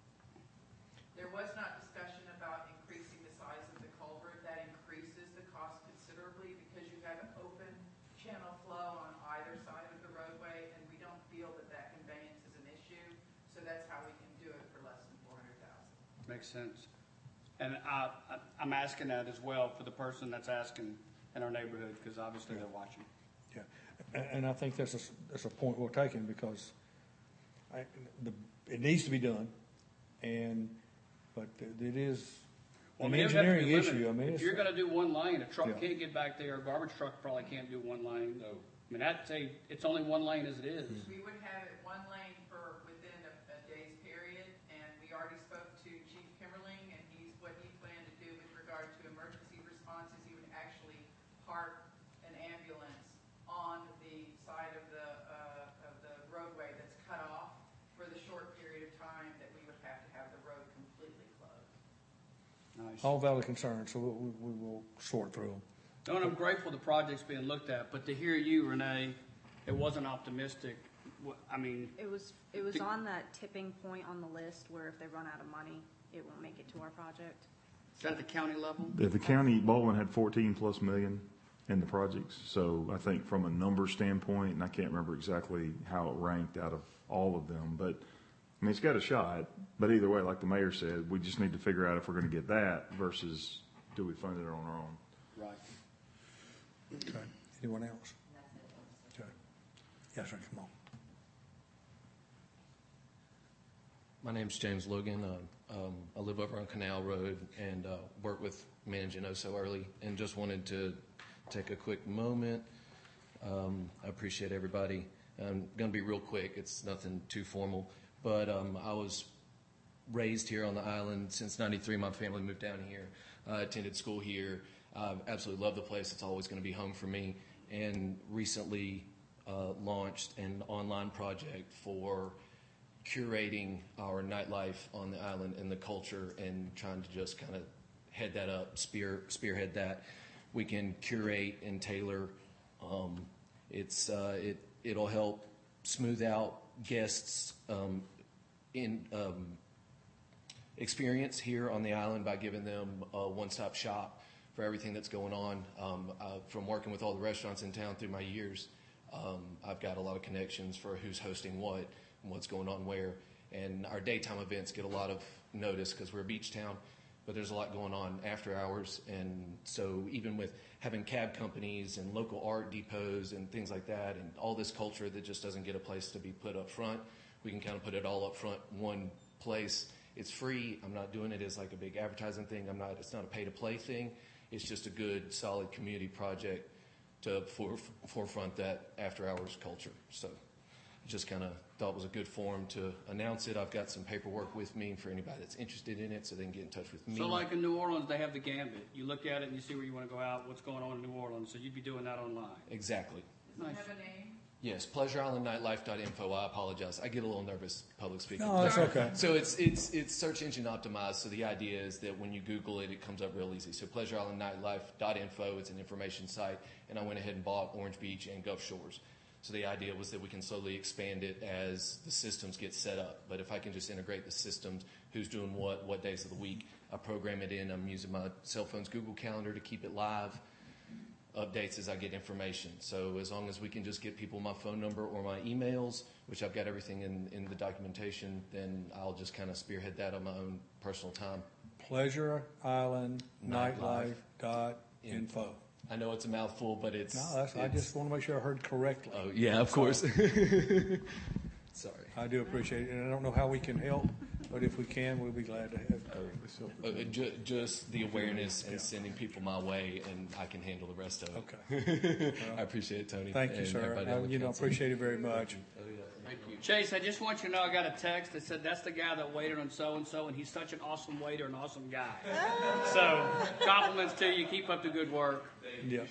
There was not discussion about increasing the size of the culvert. That increases the cost considerably because you have an open channel flow on either side of the roadway, and we don't feel that that conveyance is an issue. So that's how we can do it for less than four hundred thousand dollars. Makes sense. And I, I, I'm asking that as well for the person that's asking in our neighborhood, because obviously they're watching. Yeah, and, and I think that's a, that's a point well taken, because I, the, it needs to be done, and, but it is Well, an I mean, it would have to engineering be issue. limited. I mean, If it's, you're gonna do one lane, a truck Yeah. can't get back there, a garbage truck probably can't do one lane. No. I mean, that's a, it's only one lane as it is. We would have it one lane for within a, a day's period, and we already spoke to Chief Kimmerling, and he's, what he planned to do with regard to emergency responses, he would actually park an ambulance on the side of the, uh, of the roadway that's cut off for the short period of time that we would have to have the road completely closed. Nice. all valid concerns, so we, we will sort through them. No, and I'm grateful the project's being looked at, but to hear you, Renee, it wasn't optimistic. Wh- I mean, It was, it was The- on that tipping point on the list where if they run out of money, it won't make it to our project. is that at the county level? The, the county, Baldwin had fourteen plus million in the projects. So I think from a number standpoint, and I can't remember exactly how it ranked out of all of them, but I mean, it's got a shot. But either way, like the mayor said, we just need to figure out if we're going to get that versus do we fund it on our own. Right. Okay. Anyone else? Okay. Yes, sir, come on. My name's James Logan. Uh, um, I live over on Canal Road and uh, work with managing Oh So Early, and just wanted to take a quick moment. Um, I appreciate everybody. I'm going to be real quick. It's nothing too formal, but um, I was raised here on the island since ninety-three. My family moved down here. I attended school here. I absolutely love the place. It's always going to be home for me. And recently uh, launched an online project for curating our nightlife on the island and the culture, and trying to just kind of head that up, spear spearhead that. We can curate and tailor. Um, it's uh, it it'll help smooth out guests' um, in um, experience here on the island by giving them a one-stop shop for everything that's going on. Um, uh, from working with all the restaurants in town through my years, um, I've got a lot of connections for who's hosting what and what's going on where. And our daytime events get a lot of notice because we're a beach town, but there's a lot going on after hours. And so even with having cab companies and local art depots and things like that, and all this culture that just doesn't get a place to be put up front, we can kind of put it all up front in one place. It's free. I'm not doing it as like a big advertising thing. I'm not. It's not a pay-to-play thing. It's just a good, solid community project to for, forefront that after-hours culture. So I just kind of thought it was a good forum to announce it. I've got some paperwork with me for anybody that's interested in it, so they can get in touch with me. So like in New Orleans, they have the gambit. You look at it and you see where you want to go out, what's going on in New Orleans. So you'd be doing that online. Exactly. Does it have a name? Yes, pleasure island nightlife dot info. I apologize. I get a little nervous public speaking. No, that's okay. So it's it's it's search engine optimized. So the idea is that when you Google it, it comes up real easy. So pleasure island nightlife dot info. It's an information site, and I went ahead and bought Orange Beach and Gulf Shores. So the idea was that we can slowly expand it as the systems get set up. But if I can just integrate the systems, who's doing what, what days of the week, I program it in. I'm using my cell phone's Google Calendar to keep it live. Updates as I get information. So as long as we can just get people my phone number or my emails, which I've got everything in, in the documentation, then I'll just kind of spearhead that on my own personal time. Pleasure Island Nightlife dot info. I know it's a mouthful, but it's... No, that's, I just want to make sure I heard correctly. Oh, yeah, of course. So, Sorry. I do appreciate it, and I don't know how we can help, but if we can, we'll be glad to have. Uh, uh, ju- just the awareness and sending people my way, and I can handle the rest of it. Okay. I appreciate it, Tony. Thank you, and sir. everybody I, on the you know, council. appreciate it very much. Oh, yeah. Thank you. Chase, I just want you to know I got a text that said that's the guy that waited on so-and-so, and he's such an awesome waiter and awesome guy. So, compliments to you. Keep up the good work. Yeah.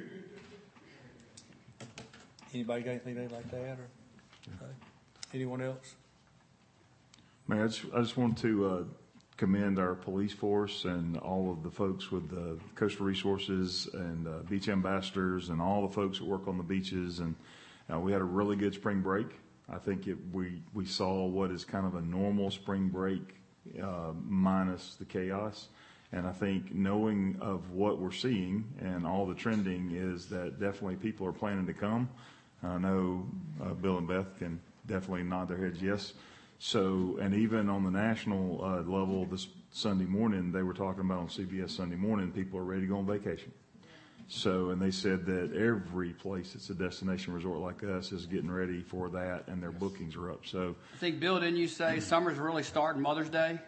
Anybody got anything they'd like to add? Or uh, anyone else? Mayor, I just, I just want to uh, commend our police force and all of the folks with the coastal resources and uh, beach ambassadors and all the folks that work on the beaches. And uh, we had a really good spring break. I think it, we, we saw what is kind of a normal spring break uh, minus the chaos. And I think knowing of what we're seeing and all the trending is that definitely people are planning to come. I know uh, Bill and Beth can definitely nod their heads yes. So, and even on the national uh, level this Sunday morning, they were talking about on C B S Sunday morning, people are ready to go on vacation. So, and they said that every place that's a destination resort like us is getting ready for that, and their bookings are up. So, I think, Bill, didn't you say summer's really starting Mother's Day?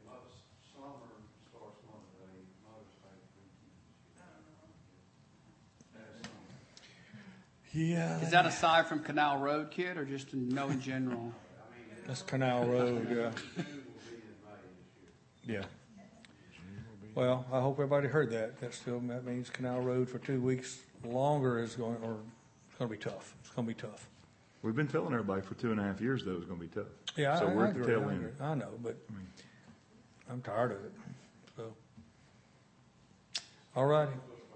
Yeah. Is that aside from Canal Road, kid, or just to know in general? That's Canal Road, yeah. Yeah. Well, I hope everybody heard that. That still, that means Canal Road for two weeks longer is going, or it's going to be tough. It's going to be tough. we've been telling everybody for two and a half years that it was going to be tough. Yeah, so I, we're I at the agree. tail I, end. agree. I know, but I'm tired of it. So, all righty.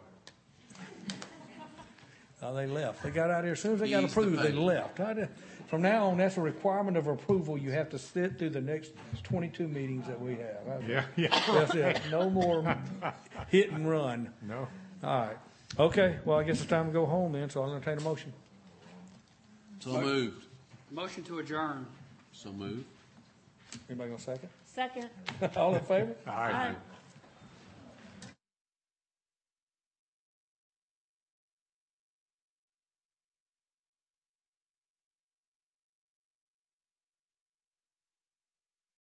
Oh, they left. They got out here as soon as they got Ease the approved. They pain. left. I did- From now on, that's a requirement of approval. You have to sit through the next twenty-two meetings that we have. I- Yeah, yeah. That's it. No more hit and run. No. All right. Okay. Well, I guess it's time to go home then. So I'll entertain a motion. So moved. Motion to adjourn. So moved. Anybody gonna second? Second. All in favor? All right. Aye.